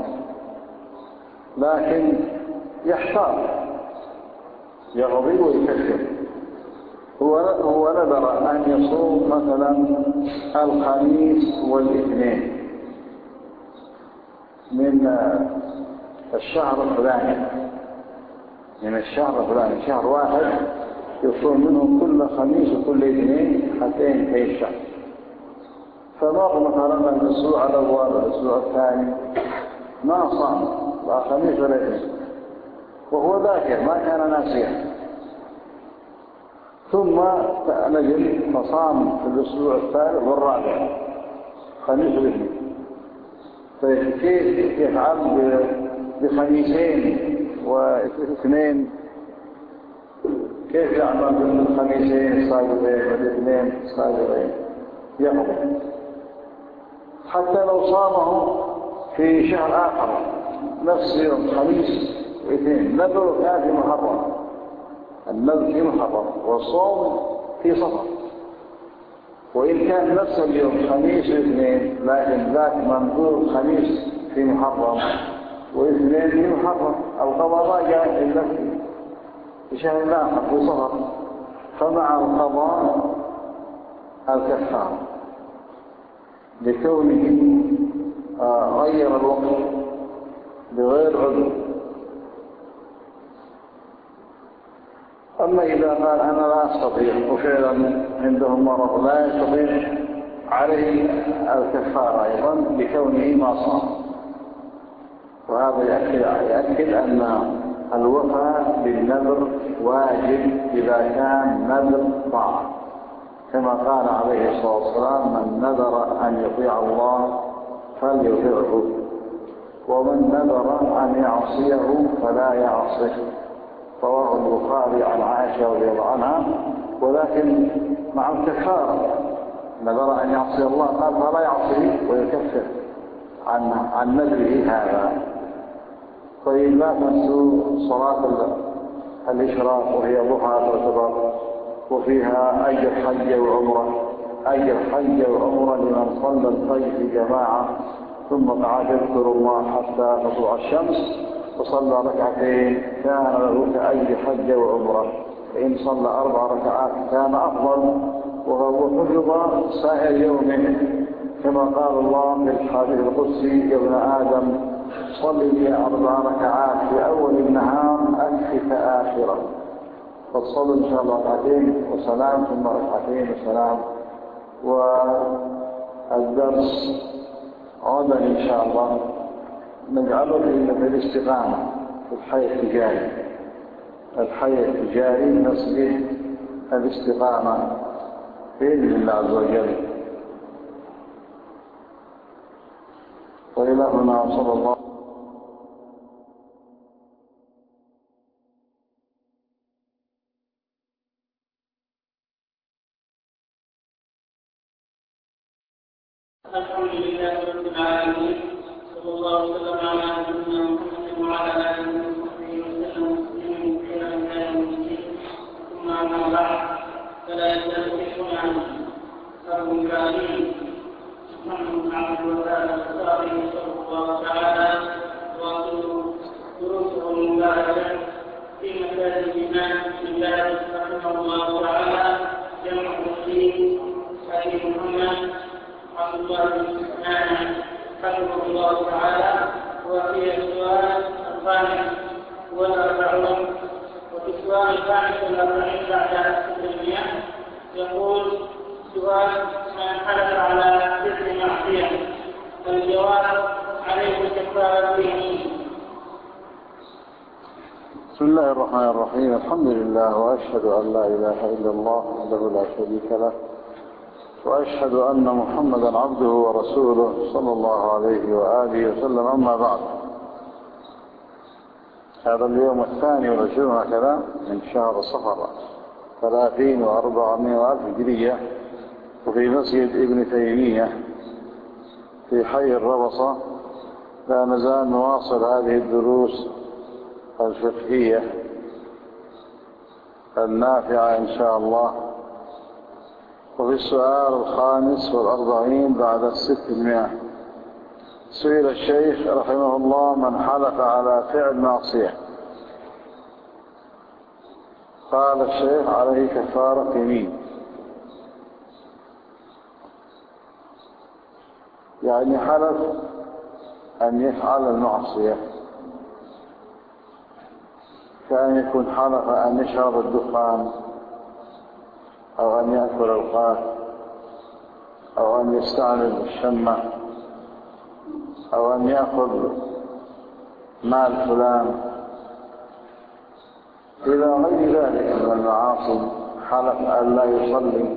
لكن يحتاج يقضي ويكفر. هو هو نذر أن يصوم مثلا الخميس والاثنين من الشهر الفلاني، من الشهر الفلاني شهر واحد يصوم منه كل خميس وكل اثنين حتى ينتهي الشهر. فمر مثلا الأسبوع الأول والأسبوع الثاني ما صام لا خميس ولا اثنين وهو ذاكر ما كان ناسيا، ثم نجد فصام في الأسبوع الثالث والرابع خميس والاثنين. فكيف يفعل بخميسين واثنين؟ كيف يعمل بالخميسين السابقين والاثنين السابقين؟ يقضي حتى لو صامه في شهر آخر نفس يوم خميس واثنين. نذر كان في محرم، النذر في محرم والصوم في صفر، وإن كان نفس اليوم خميس واثنين لكن ذاك منظور خميس في محرم واثنين في محرم أو قضاء جاء في نفسه في شهر آخر في صفر، فمع القضاء الكفارة لكونه غير الوقت بغير عذر. أما إذا قال أنا لا أستطيع وفعلا عندهم مرض لا يستطيع عليه الكفارة أيضا لكونه ما صام، وهذا يأكد, يأكد أن الوفاء بالنذر واجب إذا كان نذر طاعة، كما قال عليه الصلاة والسلام من نذر أن يطيع الله فليطيعه، ومن نذر أن يعصيه فلا يعصيه. رواه البخاري عن عائشة رضي الله عنها، ولكن مع الكفارة نذر أن يعصي الله قال فلا يعصيه ويكفر عن عن نذره هذا. طيب لا تنسوا صلاة الإشراق وهي ضحى تعتبر وفيها أجر حج وعمرة، أجر حج وعمرة لمن صلى الفجر في جماعة ثم قعد يذكر الله حتى تطلع الشمس وصلى ركعتين كان له كأجر حج وعمرة، فإن صلى أربع ركعات كان أفضل وهو حفظ سائر يومه، كما قال الله في الحديث القدسي يا ابن آدم صل لي أربع ركعات في أول النهار أكفك آخرة، فتصلوا إن شاء الله ركعتين وسلام ثم ركعتين وسلام. والدرس غدا إن شاء الله نجعله في الاستقامة في الحي التجاري، الحي التجاري نسبه الاستقامة بإذن الله عز وجل. وإلهنا صلى الله الحمد لله رب العالمين، صلى الله وسلم على نبينا محمد وعلى اله وصحبه وسلم تسليما كثيرا الى يوم الدين. ثم اما بعد، فلا يزال ذكرنا عن ابو ابراهيم محمد بن عبد الوهاب الانصاري رحمه الله تعالى واصل دروسه المباركه في مساجد الامام بن باز رحمه الله تعالى جمع الدين ابي محمد عبد الله بن سبحانه حفظه الله تعالى. وفي السؤال الخامس والأربعون، وفي السؤال الخامس والأربعين بعد ستمائة يقول سؤال من حلف على ذكر معصية الجواب عليه كفارة يمين. بسم الله الرحمن الرحيم، الحمد لله وأشهد أن لا إله إلا الله وحده لا شريك له، وأشهد أن محمدا عبده ورسوله صلى الله عليه وآله وسلم. أما بعد، هذا اليوم الثاني والعشرون هكذا من شهر صفر ثلاثين وأربعمائة وألف هجرية، وفي مسجد ابن تيمية في حي الربصة لا نزال نواصل هذه الدروس الفقهية النافعة إن شاء الله. وفي السؤال الخامس والأربعين بعد الستمائة سئل الشيخ رحمه الله من حلف على فعل معصية، قال الشيخ عليه كفارة يمين، يعني حلف أن يفعل المعصية، كأن يكون حلف أن يشرب الدخان أو أن يأكل القات أو أن يستعمل الشمة أو أن يأخذ مال فلان إلى غير ذلك من المعاصي. حلف أن لا يصلي،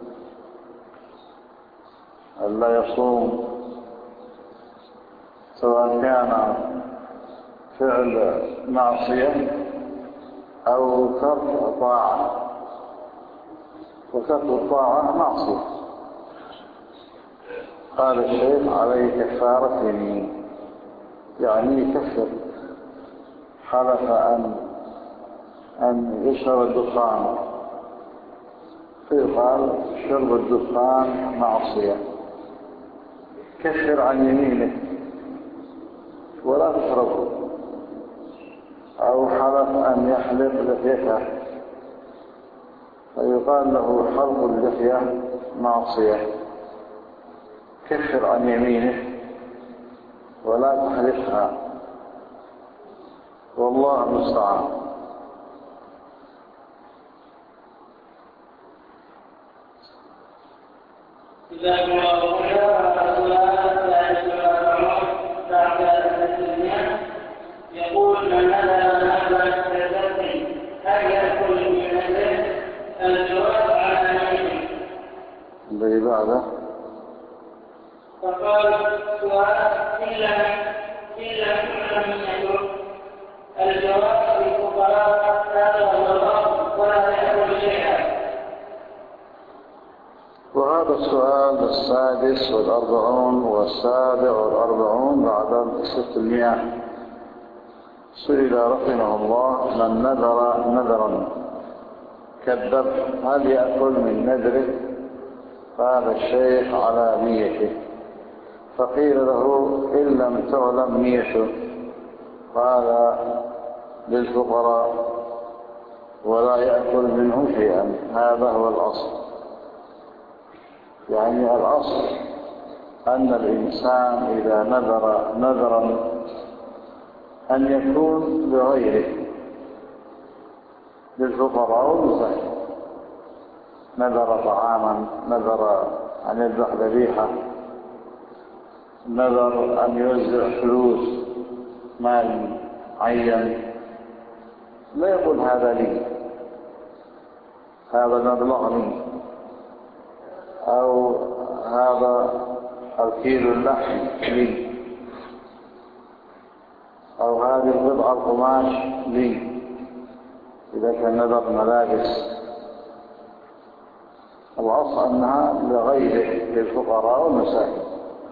أن لا يصوم، سواء كان فعل معصية أو ترك طاعة، وترك الطاعة معصية. قال الشيخ عليه كفارة يمين، يعني يكفر. حلف أن أن يشرب الدخان فيقال شرب الدخان معصية، كفر عن يمينه ولا تشربه. أو حلف أن يحلق لحيته فيقال له حلق اللحية معصية، كفر عن يمينه ولا تحلقها، والله المستعان. يقول من نذر نذرا كالذبح هل يأكل من نذره؟ الجواب على نفسه. الذي بعده فقال سؤال إلا إلا كل من يدعو. الجواب للفقراء هذا هو الأصل ولا يأكل شيئا. وهذا السؤال السادس والأربعون والسابع والأربعون بعد ستمائة. سئل رحمه الله من نذر نذرا كالذبح هل يأكل من نذره؟ قال الشيخ على نيته. فقيل له إن لم تعلم نيته قال للفقراء ولا يأكل منه شيئا. هذا هو الأصل، يعني الأصل أن الإنسان إذا نذر نذرا أن يكون لغيره، للفقراء والمساكين. نذر طعاما، نذر أن يذبح ذبيحة، نذر أن يوزع فلوس مال عين، لا يقول هذا لي، هذا مبلغني، أو هذا الكيلو اللحم لي، أو هذه القطعة القماش لي إذا كان نذر ملابس. الأصل أنها لغيره، للفقراء والمساكين،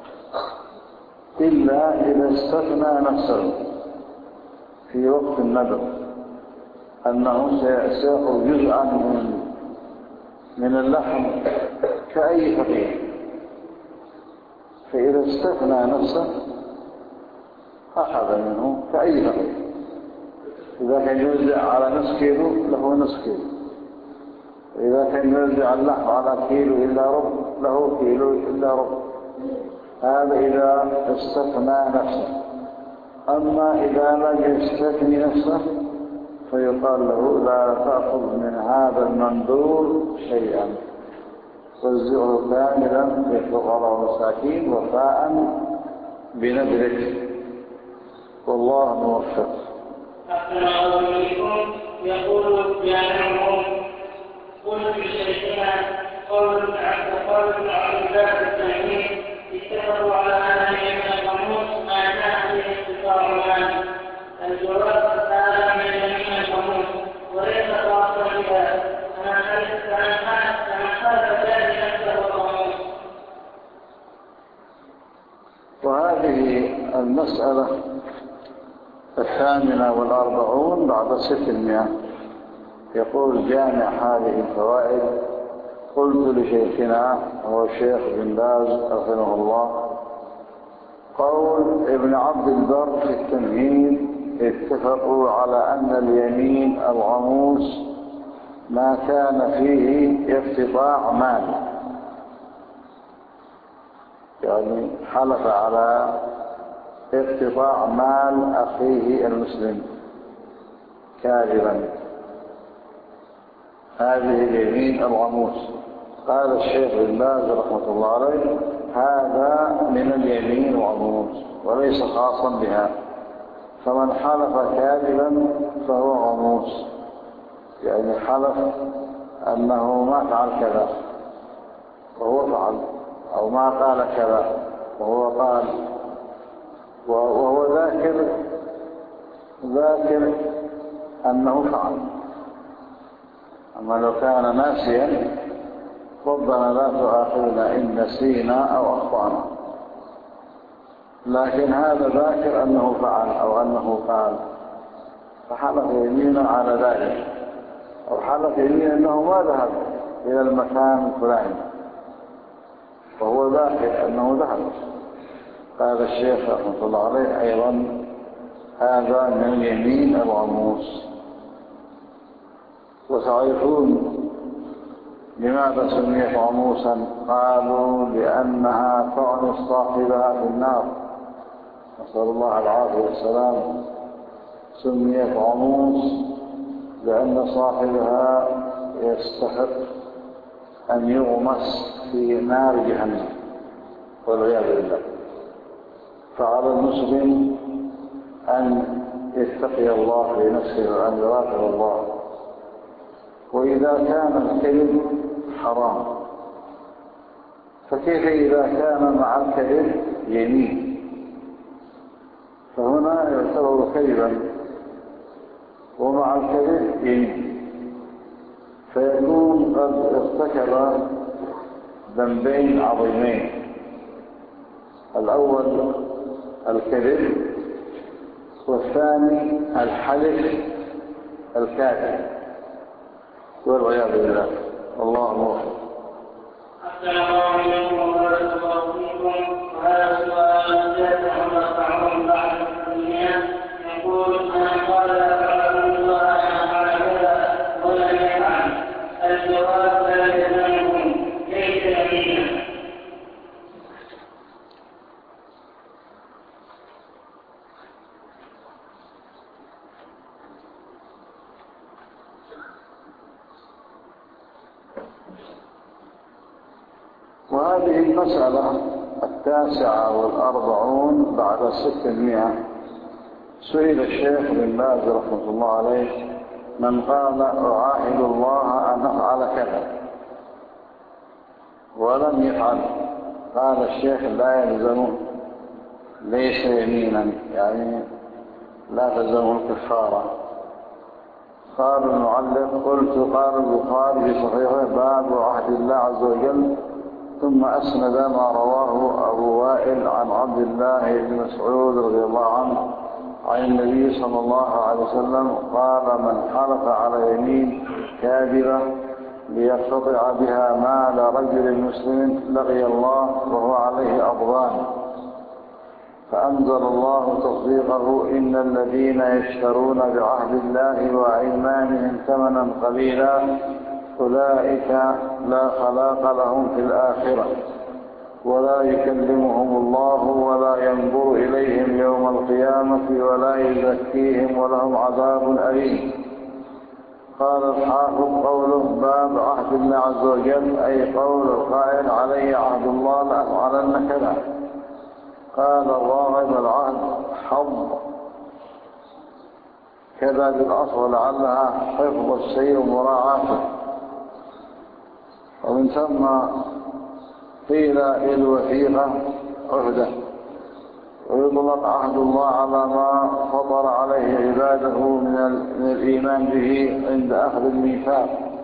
إلا إذا استثنى نفسه في وقت النذر أنه سيأخذ جزءا من من اللحم كأي فقير، فإذا استثنى نفسه أخذ منه كأي فقير. إذا كان يوزع على نصف كيلو له نصف كيلو، وإذا كان يوزع اللحم على كيلو إلا ربع له كيلو إلا ربع. هذا إذا استثنى نفسه. أما إذا لم يستثني نفسه فيقال له لا تأخذ من هذا المنذور شيئا، وزعه كاملا للفقراء والمساكين وفاء بنذرك، والله موفق. السلام عليكم. يقول جامعهم قلت لشيخنا قول عبد الله التلميذ اتفقوا على ان يمين القاموس ما كان به اختصار المال. الجواب هذا من يمين القاموس وليس خاصا بها، فمن خالف ذلك نفسه القاموس. وهذه المسألة الثامنة والأربعون بعد ستمائة. يقول جامع هذه الفوائد قلت لشيخنا هو الشيخ بن باز رحمه الله قول ابن عبد البر في التمهيد اتفقوا على أن اليمين الغموس ما كان فيه اقتطاع مال، يعني حلف على اقتطاع مال أخيه المسلم كاذبا، هذه اليمين الغموس. قال الشيخ بن باز رحمة الله عليه هذا من اليمين الغموس وليس خاصا بها، فمن حلف كاذبا فهو غموس، يعني حلف أنه ما فعل كذا وهو فعل، أو ما قال كذا وهو قال، وهو ذاكر ذاكر أنه فعل. أما لو كان ناسيا ربنا لا تؤاخذنا إن نسينا أو أخطأنا، لكن هذا ذاكر أنه فعل أو أنه قال فحلف يمينا على ذلك، أو حلف يمين أنه ما ذهب إلى المكان الفلاني وهو ذاكر أنه ذهب. قال الشيخ رحمه الله عليه أيضا هذا من يمين الغموس. وتعرفون لماذا سميت غموسا؟ قالوا لأنها تعنف صاحبها في النار، نسأل الله العافية والسلام. سميت غموس لأن صاحبها يستحق أن يغمس في نار جهنم والعياذ بالله. فعلى المسلم أن يتقي الله في نفسه وأن يراقب الله. وإذا كان الكذب حرام فكيف إذا كان مع الكذب يمين؟ فهنا يعتبر كذبا ومع الكذب يمين، فيكون قد ارتكب ذنبين عظيمين. الأول الكذب، والثاني الحلف الكاذب والعياذ بالله. الله موفق. السلام عليكم ورحمة الله فيكم. وهذا سؤال جاء عما بعضهم بعد الدنيا يقول أنا قال لا تعلم الله على كذا ولا يفعل. الجواب لا يلزمكم ليس يمينا. وهذه المسألة التاسعة والأربعون بعد ستمائة. سئل الشيخ بن باز رحمه الله عليه من قال أعاهد الله أن أفعل كذا ولم يفعل، قال الشيخ لا يلزمه ليس يمينا، يعني لا تلزمه الكفارة. قال المعلق قلت قال البخاري في صحيحه باب عهد الله عز وجل، ثم أسند ما رواه أبو وائل عن عبد الله بن مسعود رضي الله عنه عن النبي صلى الله عليه وسلم قال من حلف على يمين كاذبة ليقتطع بها مال رجل مسلم لقي الله وهو عليه أضغان. فأنزل الله تصديقه إن الذين يشترون بعهد الله وأيمانهم ثمنا قليلا أولئك لا خلاق لهم في الآخرة ولا يكلمهم الله ولا ينظر إليهم يوم القيامة ولا يزكيهم ولهم عذاب أليم. قال الحافظ قوله باب عهد الله عز وجل أي قول القائل علي عهد الله لأفعلن كذا. قال الراغب العهد حظ كذا بالأصل لعلها حفظ الشيء ومراعاته. ومن ثم قيل للوثيقة عهده، ويطلق عهد الله على ما فطر عليه عباده من الإيمان به عند أخذ الميثاق،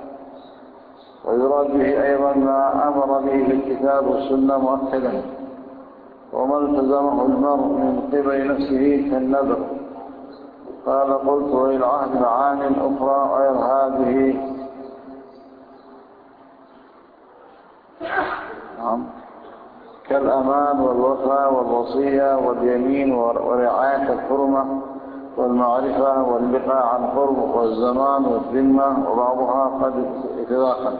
ويراد به أيضا ما أمر به في الكتاب والسنة مؤكدا، وما التزمه المرء من قبل نفسه كالنذر. قال قلت وللعهد معان أخرى غير هذه كالأمان والوفاء والوصية واليمين ورعاية الحرمة والمعرفة والبقاء عن قرب والزمان والذمة، وبعضها قد اتلاقا.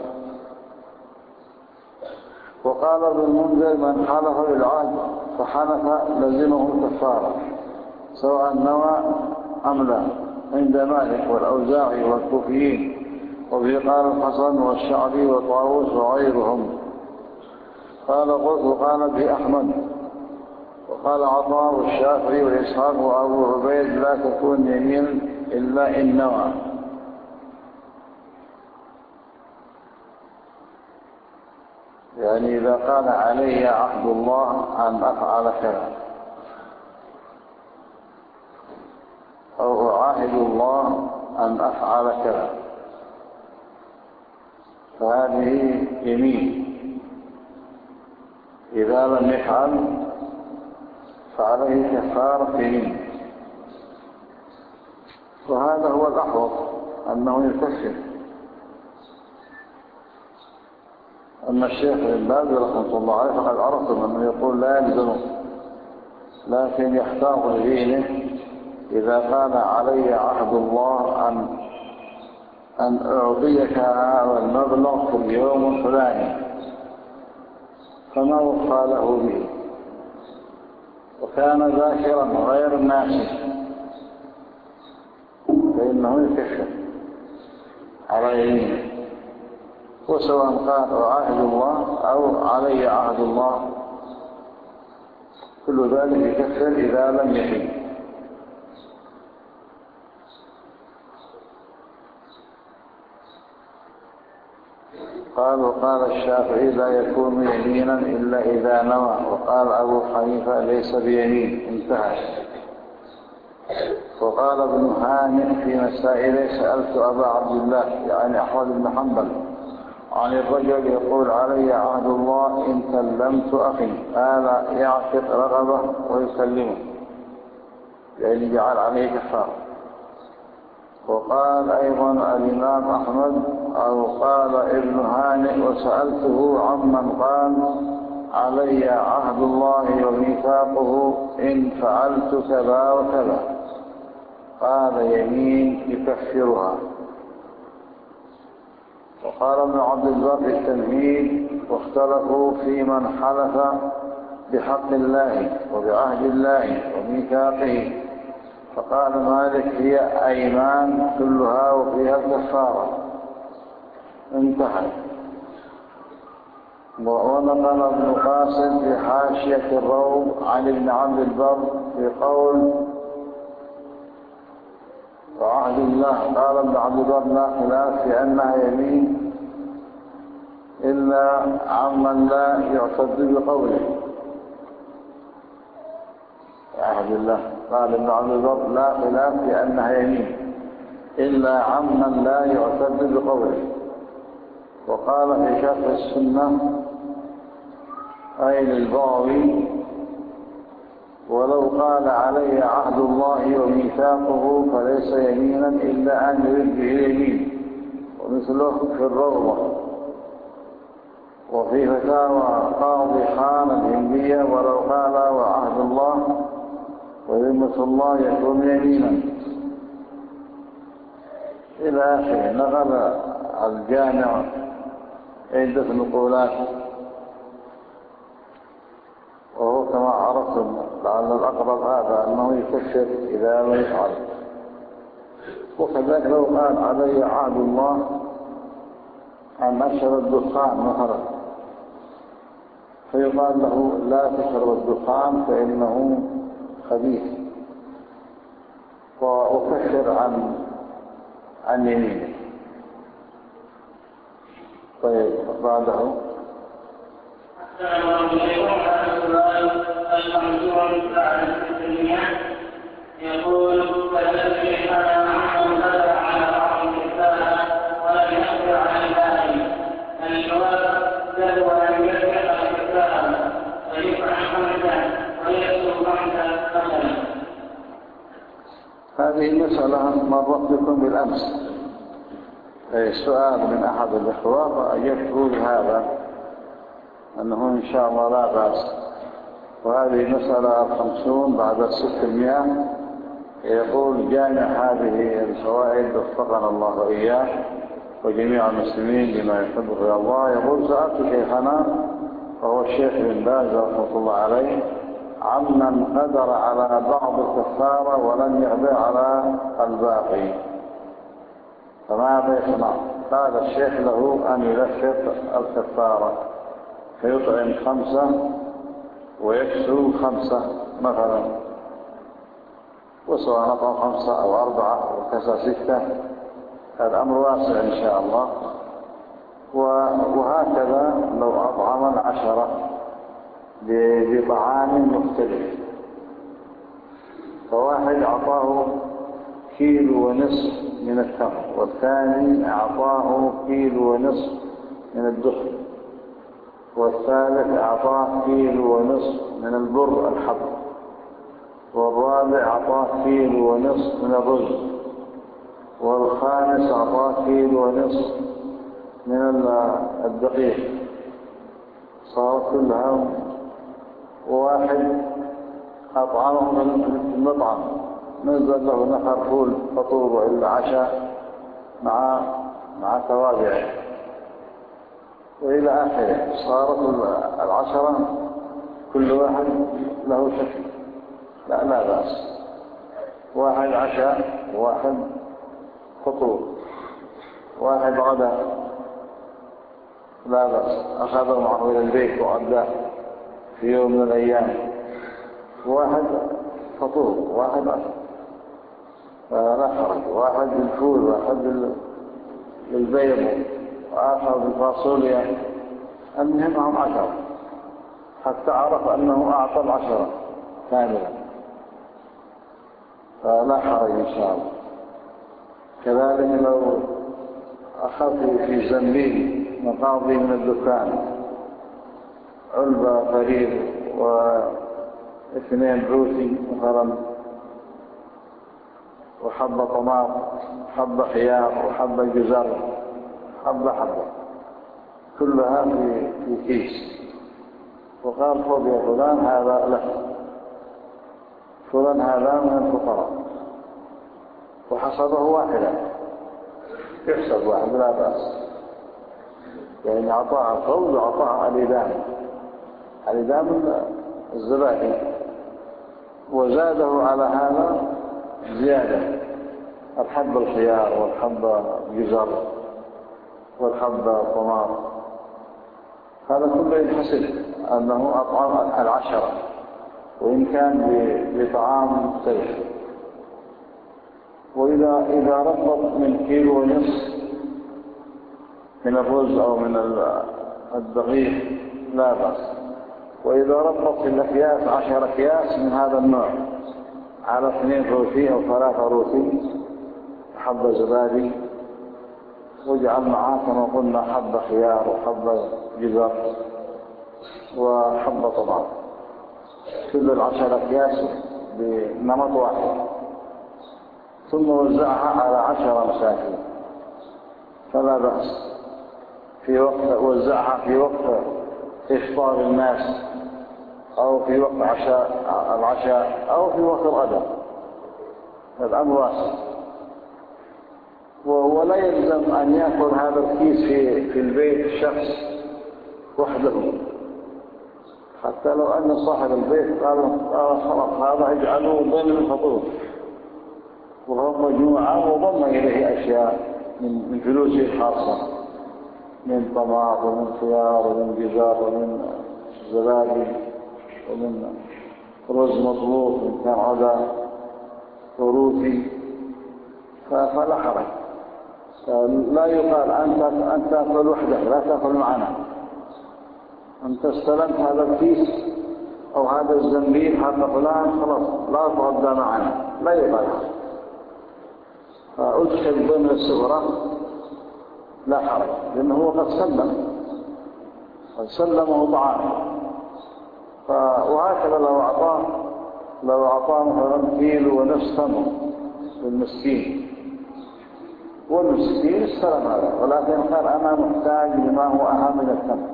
وقال ابن المنذر من حلف بالعهد فحنف لزمه الكفارة سواء نوى أم لا عند مالك والأوزاعي والكوفيين، وفي قال الحسن والشعبي وطاووس وغيرهم. قال قلت وقال به أحمد وقال عطاء والشافعي وإسحاق وأبو عبيد لا تكون يمين إلا إن نوى. يعني إذا قال علي عهد الله أن أفعل كذا أو أعاهد الله أن أفعل كذا فهذه يمين. إذا لم يفعل فعليه كفارة يمين، وهذا هو الأحوط أنه يكفر. أما الشيخ ابن باز رحمه الله عليه فقد عرفتم أنه يقول لا يلزم، لكن يحتاط لدينه إذا كان علي عهد الله أن أن أعطيك هذا المبلغ في اليوم الفلاني، فما وفى له به وكان ذاكرا غير ناسي، فإنه يكفر على يمينه، وسواء قال عهد الله أو علي عهد الله كل ذلك يكفر إذا لم يحل. قال وقال الشافعي لا يكون يمينا إلا إذا نوى، وقال أبو حنيفة ليس بيمين، انتهى. وقال ابن هانئ في مسائل سألت أبا عبد الله يعني أحمد بن حنبل عن الرجل يقول علي عهد الله إن كلمت أخي، قال يعتق رغبة ويسلمه يعني جعل عليه كفارة. وقال أيضا الإمام أحمد أو قال ابن هانئ وسألته عمن قال علي عهد الله وميثاقه إن فعلت كذا وكذا، قال يمين يكفرها. وقال ابن عبد البر في التمهيد واختلفوا في من حلف بحق الله وبعهد الله وميثاقه، فقال مالك هي أيمان كلها وفيها الكفارة، انتهى. ونقل ابن قاسم في حاشية الروم عن ابن عبد البر في قول وعهد الله، قال ابن عبد البر لا خلاف في أنها يمين إلا عمن لا يعتد بقوله. عهد الله قال ابن عبد البر لا خلاف في أنها يمين إلا عمن لا يعتد بقوله. وقال في شرح السنة أي للبغوي ولو قال علي عهد الله وميثاقه فليس يمينا إلا أن يرد به يمين، ومثله في الروضة. وفي فتاوى قاضي خان الهندية ولو قال وعهد الله وذمة الله يكون يمينا إلى آخره. نقل الجامع عدة نقولات، وهو كما عرفتم لعل الأقرب هذا أنه يكفر إذا لم يفعل. وكذلك لو قال علي عهد الله أن أشرب الدخان مثلا، فيقال له لا تشرب الدخان فإنه خبيث، وأكفر عن عن يمينه. طيب بعده يقول فالذي كان معه بدأ على بعض الكفاءة ولم يقدر على الباقي، الجواب بل ولم يقدر على الكفاءة فيفعل خمسة ويكسر خمسة مثلا. هذه المسألة مرت بكم بالأمس، سؤال من أحد الإخوة فأجبت هذا أنه إن شاء الله لا بأس. وهذه مسألة الخمسون بعد الستمائة. يقول جامع هذه الفوائد وفقنا الله وإياه وجميع المسلمين لما يحبه الله. يقول سألت شيخنا وهو الشيخ ابن باز رحمه الله عليه عمن قدر على بعض الكفارة ولم يقدر على الباقي فماذا يصنع؟ قال الشيخ له أن يلفظ الكفارة فيطعم خمسة ويكسو خمسة مثلا، وسواء نطعم خمسة أو أربعة وكسى ستة، هذا أمر واسع إن شاء الله. وهكذا لو أطعم العشرة بطعام مختلف، فواحد أعطاه كيلو ونصف من التمر والثاني أعطاه كيلو ونصف من الدخن والثالث أعطاه كيلو ونصف من البر الحب والرابع أعطاه كيلو ونصف من الرز والخامس أعطاه كيلو ونصف من الدقيق صارت كلها. وواحد أطعمه من المطعم نزل له نفر فول فطور وإلا عشاء مع مع توابع وإلى آخره. صارت العشرة كل واحد له شكل، لا لا بأس. واحد عشاء، واحد فطور، واحد غدا، لا بأس. أخذه معه إلى البيت وعداه في يوم من الأيام. واحد فطور، واحد عشاء، لا حرج. واحد بالفول، واحد بالبيض، وآخر بالفاصوليا. المهم هم عشرة، حتى عرف أنه أعطى العشرة كاملة، فلا حرج إن شاء الله. كذلك لو أخذ في زنبيل مقاضي من الدكان علبة فريد واثنين روسي مثلا، وحبة طماط، حبة خيار، وحبة جزر، حبة حبة كلها في في كيس، وقال خذ يا فلان هذا لك، فلان هذا من الفقراء، وحسبه واحدا، يحسب واحد لا بأس. يعني أعطاها الخبز وأعطاها الإدام، الإدام الزبادي، وزاده على هذا زيادة الحب الخيار والحب الجزر والحب الطماط. هذا كله ينحسب أنه أطعم العشرة، وإن كان بطعام مختلف. وإذا إذا ربط من كيلو ونصف من الرز أو من الدقيق لا بأس. وإذا ربط في الأكياس عشر أكياس من هذا النوع على اثنين روتي أو ثلاثة روتي، حبة زبادي، وجعل معاه كما قلنا حبة خيار وحبة جزر وحبة طماط، كل العشر أكياس بنمط واحد، ثم وزعها على عشر مساكين فلا بأس. في وقت وزعها في وقت إفطار الناس، أو في وقت عشاء العشاء، أو في وقت الغداء، الأمر واسع. ولا يلزم أن يأكل هذا الكيس في في البيت شخص وحده، حتى لو أن صاحب البيت قال خلاص هذا يجعله ضمن الفطور، وهو مجموعة وضم إليه أشياء من من فلوسه الخاصة، من طماط ومن خيار ومن جزر ومن زبادي ومن رز مطبوخ من كان عدا وروتي، فلا حرج. لا يقال أنت أنت تأكل وحدك لا تأكل معنا، أنت استلمت هذا الكيس أو هذا الزنبيل حق فلان خلاص لا تغدى معنا، لا يقال. فأدخل ضمن السفرة لا حرج، لأنه هو قد سلم قد سلمه طعام. وهكذا لو أعطاه لو أعطاه مثلا كيلو ونصف تمر للمسكين، والمسكين استلم هذا، ولكن قال أنا محتاج لما هو أهم من التمر،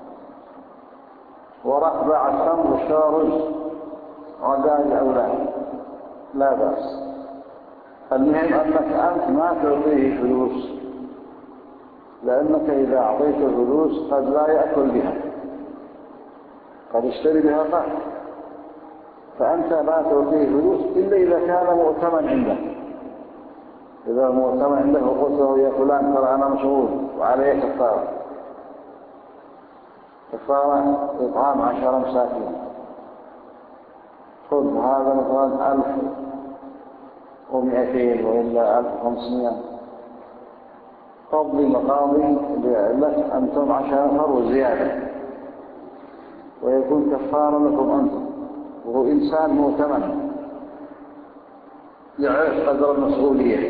وراح باع التمر واشترى رز وعداه الأولاد، لا بأس. المهم أنك أنت ما تعطيه فلوس، لأنك إذا أعطيت فلوس قد لا يأكل بها، قد يشتري بها قهر، فأنت لا تعطيه فلوس إلا إذا كان مؤتمن عنده. إذا مؤتمن عنده وقلت له يا فلان ترى أنا مشغول وعليه كفارة، كفارة إطعام عشر مساكين، خذ هذا مثلا ألف ومئتين وإلا ألف وخمسمائة، قضي مقاضي لك أنتم عشر نفر وزيادة، ويكون كفارا لكم أنتم. وهو إنسان مؤتمن يعرف قدر المسؤولية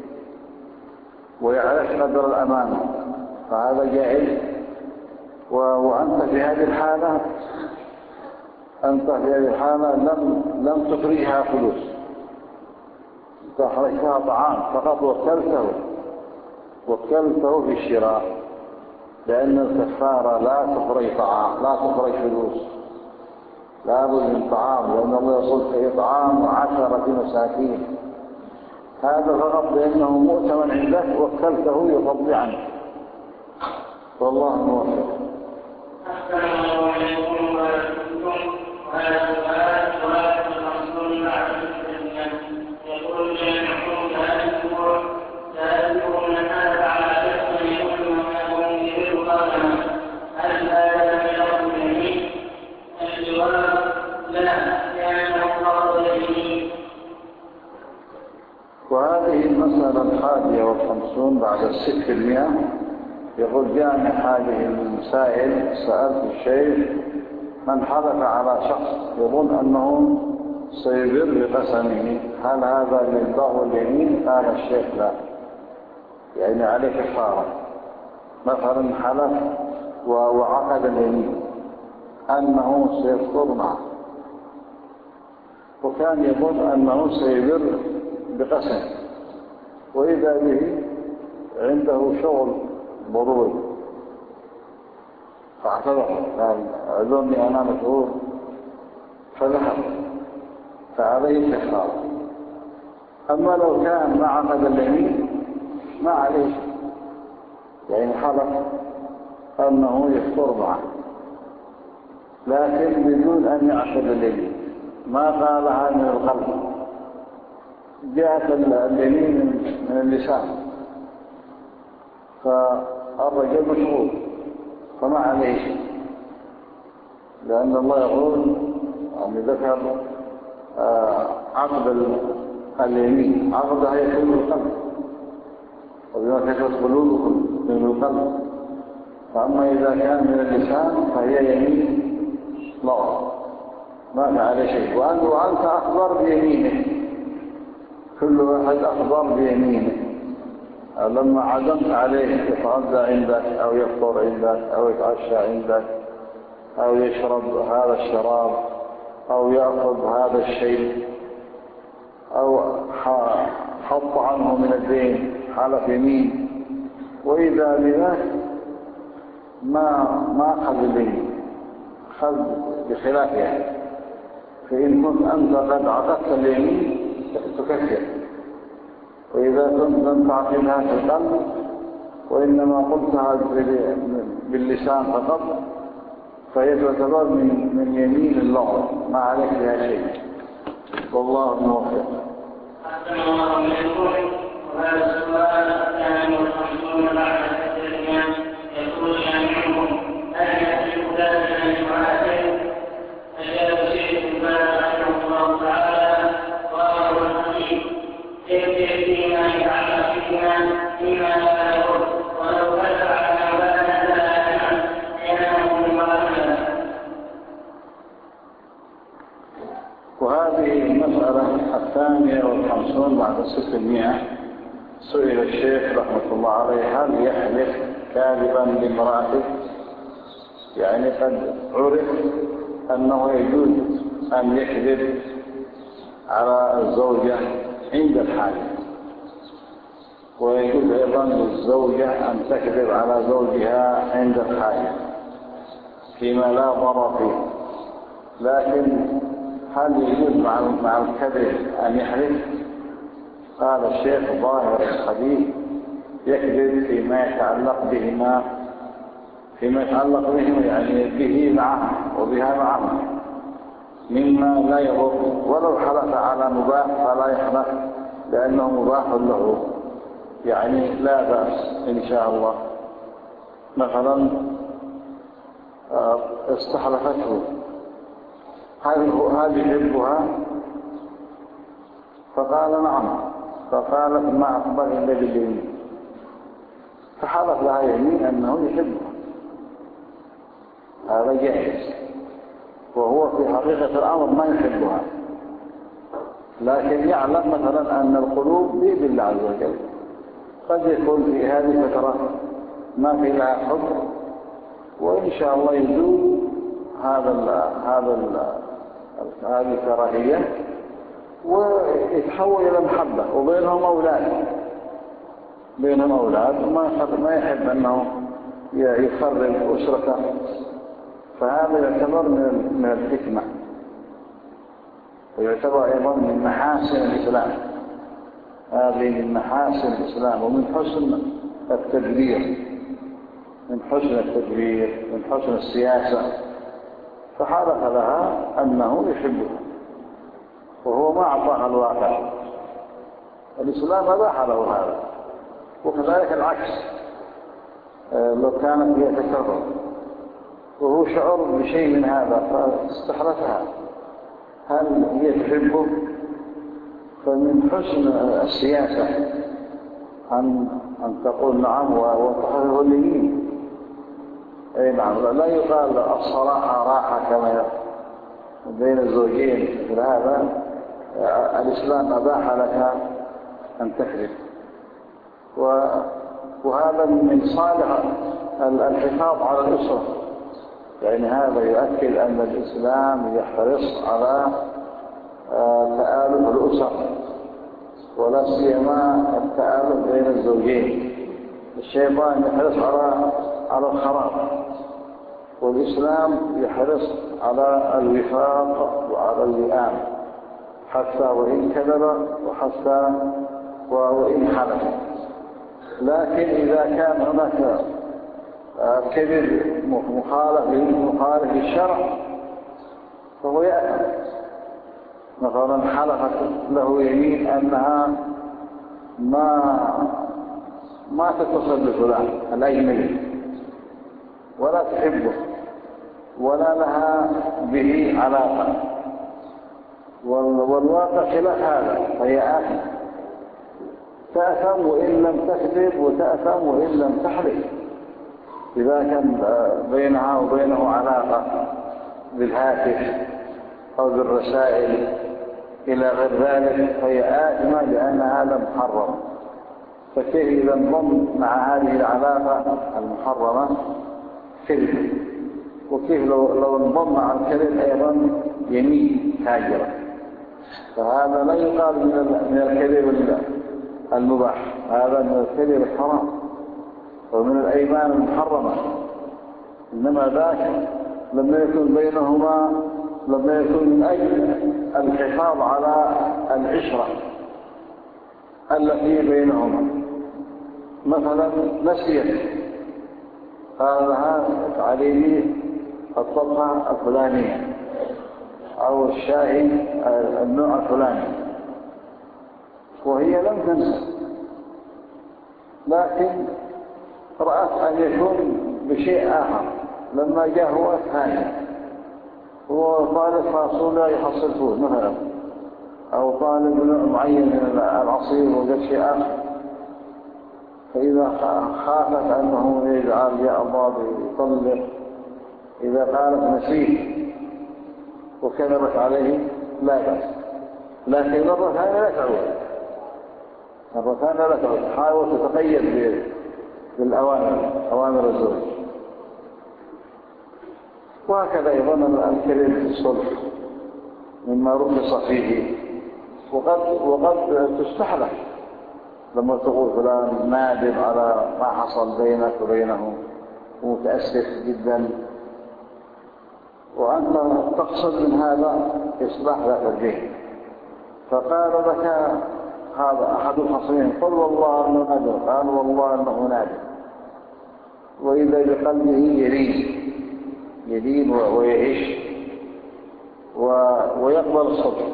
ويعرف قدر الأمانة، فهذا جائز. وأنت في هذه الحالة أنت في هذه الحالة لم لم تخرجها فلوس، أنت أخرجتها طعام فقط، وكلته وكلته في الشراء، لأن الكفارة لا تخرج طعام، لا تخرج فلوس، لا بد من طعام، لأن الله يقول إطعام عشرة مساكين. هذا فقط لأنه مؤتمن عندك وكلته يفضي عنك، والله موفق. أحسن الله عليكم وعليكم. وهذا السؤال سؤال المنصور بعد الدنيا يقول لي محمود هذا الأمور سأذكر من هذا على جسم يكون ويكون يريد قادما، هل هذا من لفظ اليمين؟ الجواب لا، لأنه فرض اليمين. وهذه المسألة الحادية والخمسون بعد الست المئة. يقول جامع هذه المسائل سألت الشيخ من حلف على شخص يظن أنه سيبر بقسمه هل هذا من ضغط اليمين؟ قال الشيخ لا، يعني عليه كفارة. مثلا حلف وعقد اليمين أنه سيفطر معه وكان يظن أنه سيبر بقسم، وإذا به عنده شغل ضروري فاعتذر قال أعذرني أنا مشغول فذهب، فعليه كفارة. أما لو كان ما عقد اليمين ما عليه، يعني حلف أنه يفطر معه لكن بدون أن يعقد اليمين، ما قالها من القلب، جاءت اليمين من اللسان، فالرجل مشغول فما عليه شيء، لأن الله يقول أن ذكر عقد اليمين، عقدها يكون من القلب، وبما كسبت قلوبكم من القلب. فأما إذا كان من اللسان فهي يمين لغو ما عليه شيء، وأنت أخبر بيمينه، كل واحد أخبر بيمينه. لما عزمت عليه يتغدى عندك أو يفطر عندك أو يتعشى عندك أو يشرب هذا الشراب أو يأخذ هذا الشيء أو حط عنه من الدين حلف يمين، وإذا بذلك ما ما أخذ اليمين، أخذ بخلافها، فإن كنت أنت قد عقدت اليمين تكفر، وإذا كنت لم تعقدها في القلب وإنما قلتها باللسان فقط فهي تعتبر من من يمين اللغو ما عليك بها شيء، والله الموفق. أحسن الله إليكم. وهذا السؤال الثاني والخمسون بعد التسليم يقول جميعهم هل يحلف ذلك للمعاتب؟ أجاب الشيخ ابن باز رحمه الله تعالى وهو الحكيم كيف فيما يفعل فينا فيما لا يضر، ولو فعل ما بان ذلك لأنه مبارك. وهذه المسألة الثانية والخمسون بعد الستمائة. سئل الشيخ رحمة الله عليه هل يحلف كاذبا لامرأته؟ يعني قد عرف أنه يجوز أن يكذب على الزوجة عند الحاجة، ويجوز أيضا للزوجة أن تكذب على زوجها عند الحاجة فيما لا ضرر فيه، لكن هل يجوز مع الكذب أن يحلف؟ قال الشيخ ظاهر الحديث يكذب فيما يتعلق بهما فيما يتعلق بهما يعني به معها وبها معها مما لا يضر، ولو حلف على مباح فلا يحلف لأنه مباح له، يعني لا بأس إن شاء الله. مثلا استحلفته هل يحبها؟ فقال نعم، فقالت ما أخبر إلا باليمين، فحلف لها يمين أنه يحبها، هذا جائز، وهو في حقيقة الأمر ما يحبها، لكن يعلم مثلا أن القلوب بيد الله عز وجل، قد يكون في هذه الفترة ما في لها حب، وإن شاء الله يزول هذا ال هذا ال هذه الكراهية ويتحول إلى محبة، وبينهم أولاد بينهم أولاد وما ما يحب أنه يخرب أسرته، فهذا يعتبر من الحكمة، ويعتبر أيضا من محاسن الإسلام. هذه من محاسن الإسلام ومن حسن التدبير، من حسن التدبير من حسن السياسة. فحالف لها أنه يحبها وهو ما أعطاها الواقع. الإسلام أباح له هذا، وكذلك العكس لو كانت هي تكرر وهو شعر بشيء من هذا فاستحلفها، هل هي تحبه؟ فمن حسن السياسة أن أن تقول نعم وتحرر اليمين. أي نعم، لا يقال الصراحة راحة كما بين الزوجين. مثل هذا الإسلام أباح لك أن تكذب، وهذا من صالح الحفاظ على الأسرة. يعني هذا يؤكد أن الإسلام يحرص على تآلف الأسر، ولا سيما التآلف بين الزوجين. الشيطان يحرص على على الخراب، والإسلام يحرص على الوفاق وعلى اللئام، حتى وإن كذب وحتى وإن حلف. لكن إذا كان هناك كذب مخالف مخالف للشرع فهو يأثم. مثلا حلفت له يمين أنها ما ما تتصل بفلان الأجنبي ولا تحبه ولا لها به علاقة، والواقع خلاف هذا، فهي آثم. تأثم وإن لم تكذب، وتأثم وإن لم تحلف. إذا كان بينها وبينه علاقة بالهاتف أو بالرسائل إلى غير ذلك فهي آثمة، لأن هذا محرم. فكيف إذا انضم مع هذه العلاقة المحرمة كذب، وكيف لو, لو انضم مع الكذب أيضا يمين هاجرة. فهذا لا يقال من الكذب المباح، هذا من الكذب الحرام ومن الأيمان المحرمة. إنما ذاك لما يكون بينهما لما يكون من أجل الحفاظ على العشرة التي بينهما. مثلا نسيت قال لها تعليمي الطبخة الفلانية أو الشاي النوع الفلاني، وهي لم تنسى، لكن رأت أن يكون بشيء آخر. لما جاء هو الثاني هو طالب فاصولة يحصل فوز مثلا، أو طالب نوع معين من العصير وجد شيء آخر، فإذا خافت أنه يجعل يا الله يطلق، إذا قالت نسيت وكذبت عليه لا بأس. لكن مرة ثانية لا تعود، مرة ثانية لا تعود، حاول تتقيد بالأوامر، أوامر الزوج. وهكذا أيضا الكلمة في الصلح مما رخص فيه، وقد وقد تستحلف لما تقول فلان نادم على ما حصل بينك وبينه ومتأسف جدا، وأنت تقصد من هذا إصلاح ذات الدين. فقال لك هذا أحد الخصمين قل والله أنه نادم، قال والله أنه نادم، وإذا بقلبه يلين يلين ويعيش ويقبل الصلح.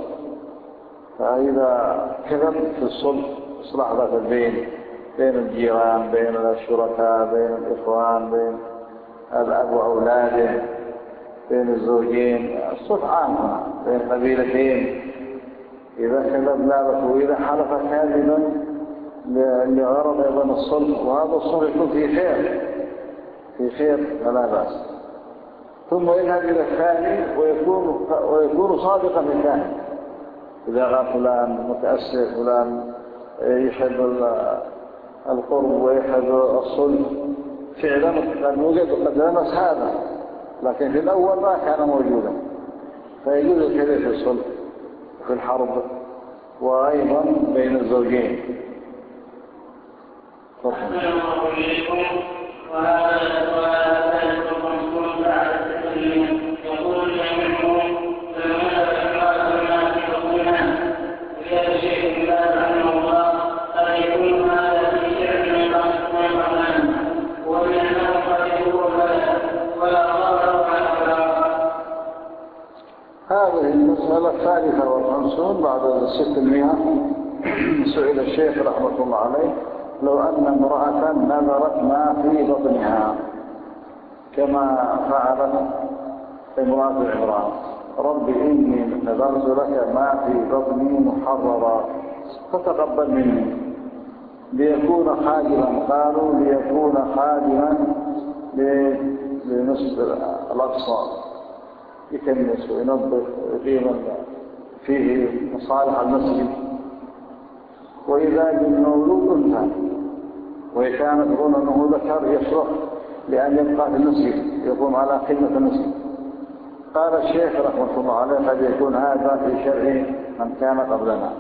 فإذا كذب في الصلح إصلاح ذات البين بين الجيران، بين الشركاء، بين الإخوان، بين الأب وأولاده، بين الزوجين، الصلح عام بين قبيلتين. إذا كذب لا بأس، وإذا حلف كاذبا لغرض أيضا الصلح، وهذا الصلح يكون في خير في خير فلا بأس. ثم يذهب إلى الثاني ويكون ويكون صادقا في الثاني. إذا قال فلان متأسف، فلان يحب القرب ويحب الصلح، فعلا قد وجد وقد لمس هذا، لكن في الأول ما كان موجودا. فيجوز الكذب في الصلح وفي الحرب وأيضا بين الزوجين. وهذا وهذا ذلك الخمسون بعد التسليم يقول جميعهم فماذا بعد الناس يقولون ويا شيخ الله رحمه الله قد يكون هذا في شعر من الأصنام ومن أنه قد يكون ولا ضرر على الأخلاق. هذه المسألة الثالثة والخمسون بعد الستمائة. سئل الشيخ رحمه الله عليه لو أن امرأة نذرت ما في بطنها كما فعلت امرأة عمران رب إني نذرت لك ما في بطني محررا فتقبل مني ليكون خادما. قالوا ليكون خادما لنصف الأقصى يكنس وينظف ويقيم فيه مصالح المسجد. وإذا بالمولود أنثى وإن كانت تظن أنه ذكر يصلح لأن يبقى في المسجد يقوم على خدمة المسجد. قال الشيخ رحمه الله عليه قد يكون هذا في شرع من كان قبلنا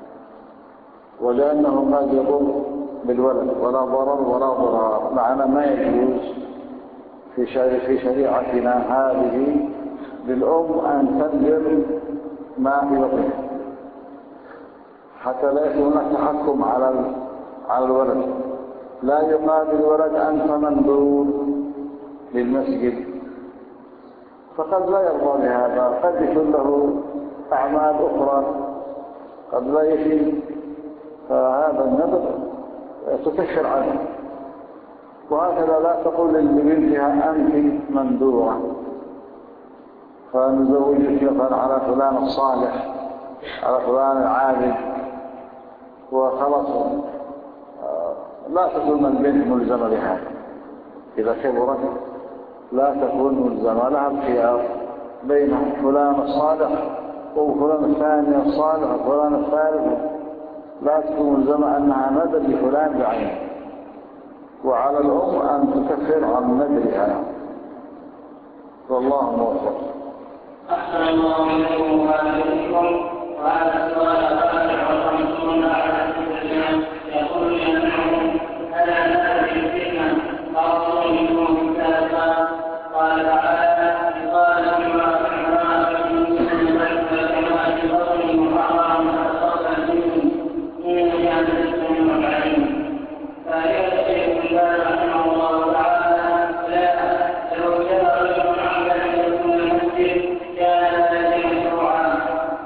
ولأنه قد يضر بالولد ولا ضرر ولا ضرار معنا ما يجوز في في شريعتنا هذه للأم أن تنذر ما في بطنها حتى لا يكون هناك تحكم على على الولد. لا يقال للولد أنت منذور للمسجد فقد لا يرضى بهذا. قد يكون له أعمال أخرى قد لا يفي فهذا النذر تكفر عنه. وهكذا لا تقول لبنتها أنت منذورة فنزوجك مثلا على فلان الصالح على فلان العابد وخلص. لا تكون البنت ملزمة بهذا. إذا كبرت لا تكون ملزمة لها الخيار بين فلان الصالح وفلان الثاني الصالح وفلان الثالث. لا تكون ملزمة أنها نذر لفلان بعينه. وعلى الأم أن تكفر عن نذرها. والله موفق. أحسن الله إليكم وآلكم. وهذا السؤال الرابع والخمسون على التسليم يقول جميعهم ألا نذر الفتنة خاص منهم ثلاثة. قال تعالى قال امرأة عمران إني نذرت لك ما في بطني محررا فتقبل مني إنك أنت السميع العليم. فهي الشيخ الله رحمه الله تعالى لا لو جاء رجل عمدا يكون المسجد كان لديه مشروعا.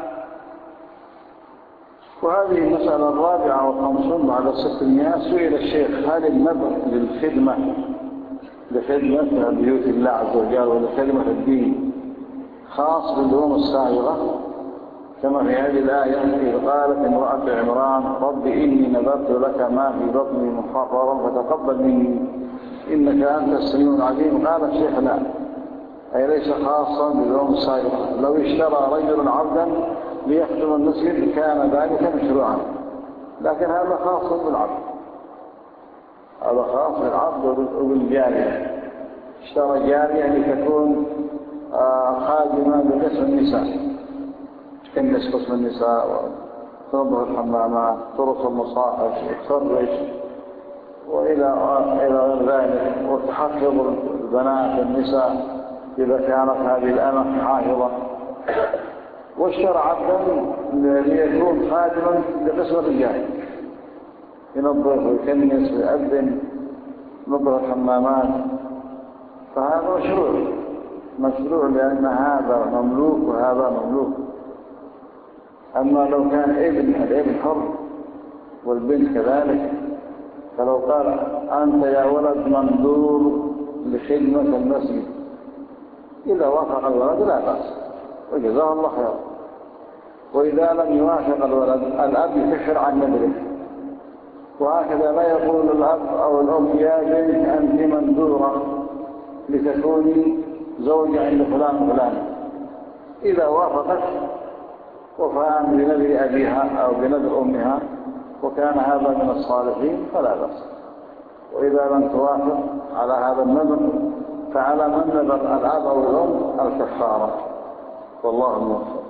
وهذه المسألة الرابعة والخمسون بعد الستمائة. سئل الشيخ هل النذر للخدمة لخدمة بيوت الله عز وجل ولخدمة الدين خاص بالأمم السابقة كما في هذه الآية إذ قالت امرأة عمران رب إني نذرت لك ما في بطني محررا فتقبل مني إنك أنت السميع العليم. قال الشيخ لا أي ليس خاصا بالأمم السابقة. لو اشترى رجل عبدا ليخدم المسجد كان ذلك مشروعا لكن هذا خاص بالعبد. هذا خاص بالعبد وبالجارية. اشترى جارية لتكون خادمة بقسم النساء تكنس قسم النساء وتنظف الحمامات ترص المصاحف وتفرش وإلى إلى غير ذلك وتحفظ البنات النساء إذا كانت هذه الأمة حافظة. واشترى عبدا ليكون خادما لقسم الرجال ينظف ويكنس ويأذن نظف الحمامات. فهذا مشروع مشروع لأن هذا مملوك وهذا مملوك. أما لو كان ابن الابن حر والبنت كذلك فلو قال أنت يا ولد منذور لخدمة المسجد إذا وافق الولد لا بأس وجزاه الله خير. وإذا لم يوافق الولد الأب يكفر عن نذره. وهكذا لا يقول الأب أو الأم يا بنت أنت منذورة لتكوني زوجة عند فلان فلان. إذا وافقت وفاء بنذر أبيها أو بنذر أمها وكان هذا من الصالحين فلا بأس. وإذا لم توافق على هذا النذر فعلى من نذر الأب أو الأم الكفارة. والله الموفق.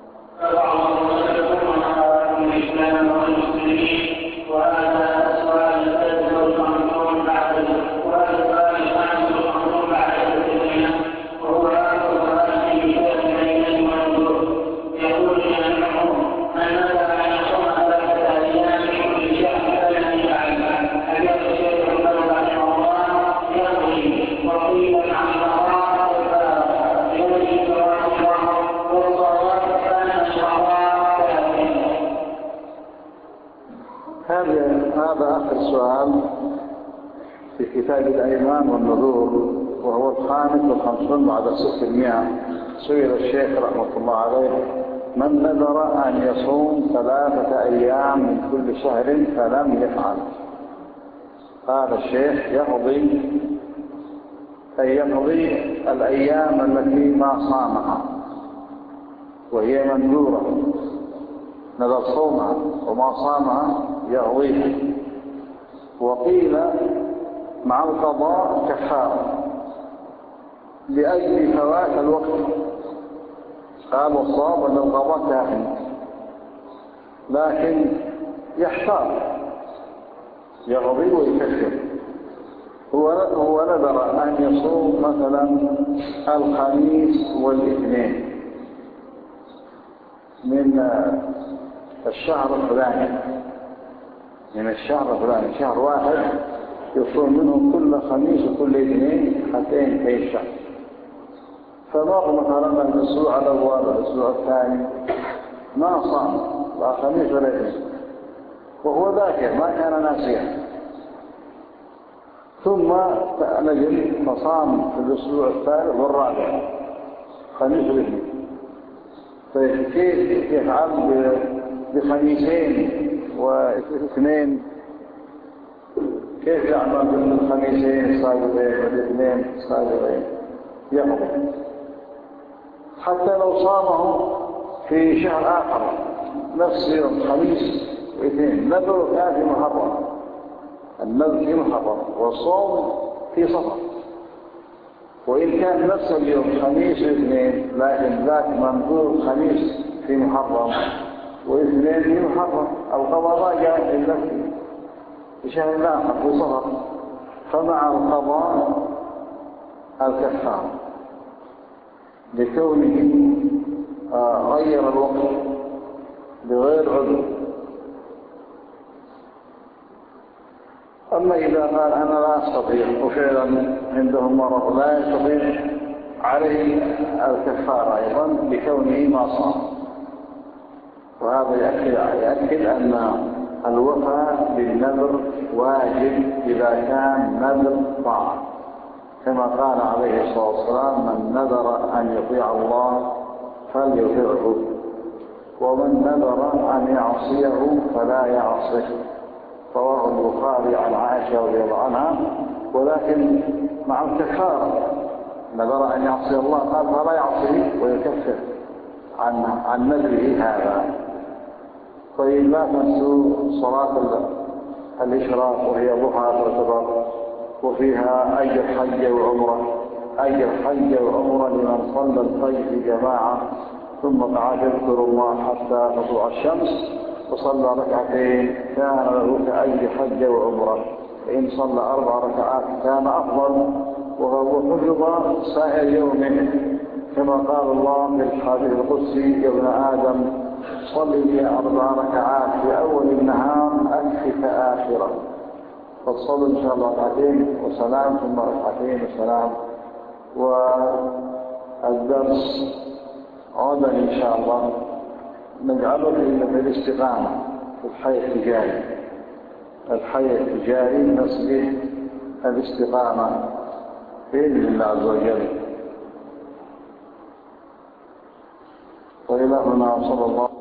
الإسلام والمسلمين وهذا سؤال الأجل والمعلوم بعد الأخوة هذا هذا آخر سؤال في كتاب الأيمان والنذور، وهو الخامس والخمسون بعد ستمائة. سئل الشيخ رحمة الله عليه: من نذر أن يصوم ثلاثة أيام من كل شهر فلم يفعل؟ قال الشيخ: يقضي أي يقضي الأيام التي ما صامها وهي منذورة، نذر صومها وما صامها يقضيها. وقيل مع القضاء كفارة لأجل فوات الوقت. قال الصواب أن القضاء كافٍ، لكن يحتاج يقضي ويكفر. هو هو نذر أن يصوم مثلا الخميس والاثنين من الشهر الفلاني، من الشهر الفلاني شهر واحد يصوم منه كل خميس وكل اثنين حتى ينتهي الشهر. فمر مثلا الأسبوع الأول والأسبوع الثاني ما صام لا خميس ولا اثنين، وهو ذاكر ما كان ناسيا، ثم نجد فصام في الأسبوع الثالث والرابع خميس والاثنين. طيب كيف يفعل بخميسين واثنين؟ كيف يعمل بالخميسين السابقين والاثنين السابقين؟ يقضي حتى لو صامه في شهر آخر نفس يوم خميس واثنين. نذر كان في محرم، النذر في محرم والصوم في صفر، وإن كان نفس اليوم خميس واثنين لكن ذاك منذور خميس في محرم واثنين في محرم، القضاء ما جاء إلا في شهر آخر في صفر، فمع القضاء الكفارة لكونه غير الوقت بغير عذر. أما إذا قال أنا لا أستطيع وفعلا عندهم مرض لا يستطيع، عليه الكفارة أيضا لكونه ما صام. وهذا يأكد, يأكد أن الوفاء بالنذر واجب إذا كان نذر طاعة، كما قال عليه الصلاة والسلام: من نذر أن يطيع الله فليطيعه، ومن نذر أن يعصيه فلا يعصيه. رواه البخاري عن عائشة رضي الله عنها، ولكن مع الكفارة. نذر أن يعصي الله قال فلا يعصيه ويكفر عن عن نذره هذا. طيب لا تنسوا صلاة الإشراق وهي ضحى تعتبر، وفيها أجر حج وعمرة، أجر حج وعمرة لمن صلى الفجر في جماعة ثم قعد يذكر الله حتى تطلع الشمس وصلى ركعتين كان له كأجر حج وعمرة. فإن صلى أربع ركعات كان أفضل، وهو حفظ سائر يومه، كما قال الله في الحديث القدسي: يا ابن آدم صل لي أربع ركعات في أول النهار أكفك آخرة. فتصلوا إن شاء الله ركعتين وسلام ثم ركعتين وسلام. والدرس غدا إن شاء الله نجعله في الاستقامة في الحي التجاري، الحي التجاري مسجد الاستقامة بإذن الله عز وجل. وإلهنا صلى الله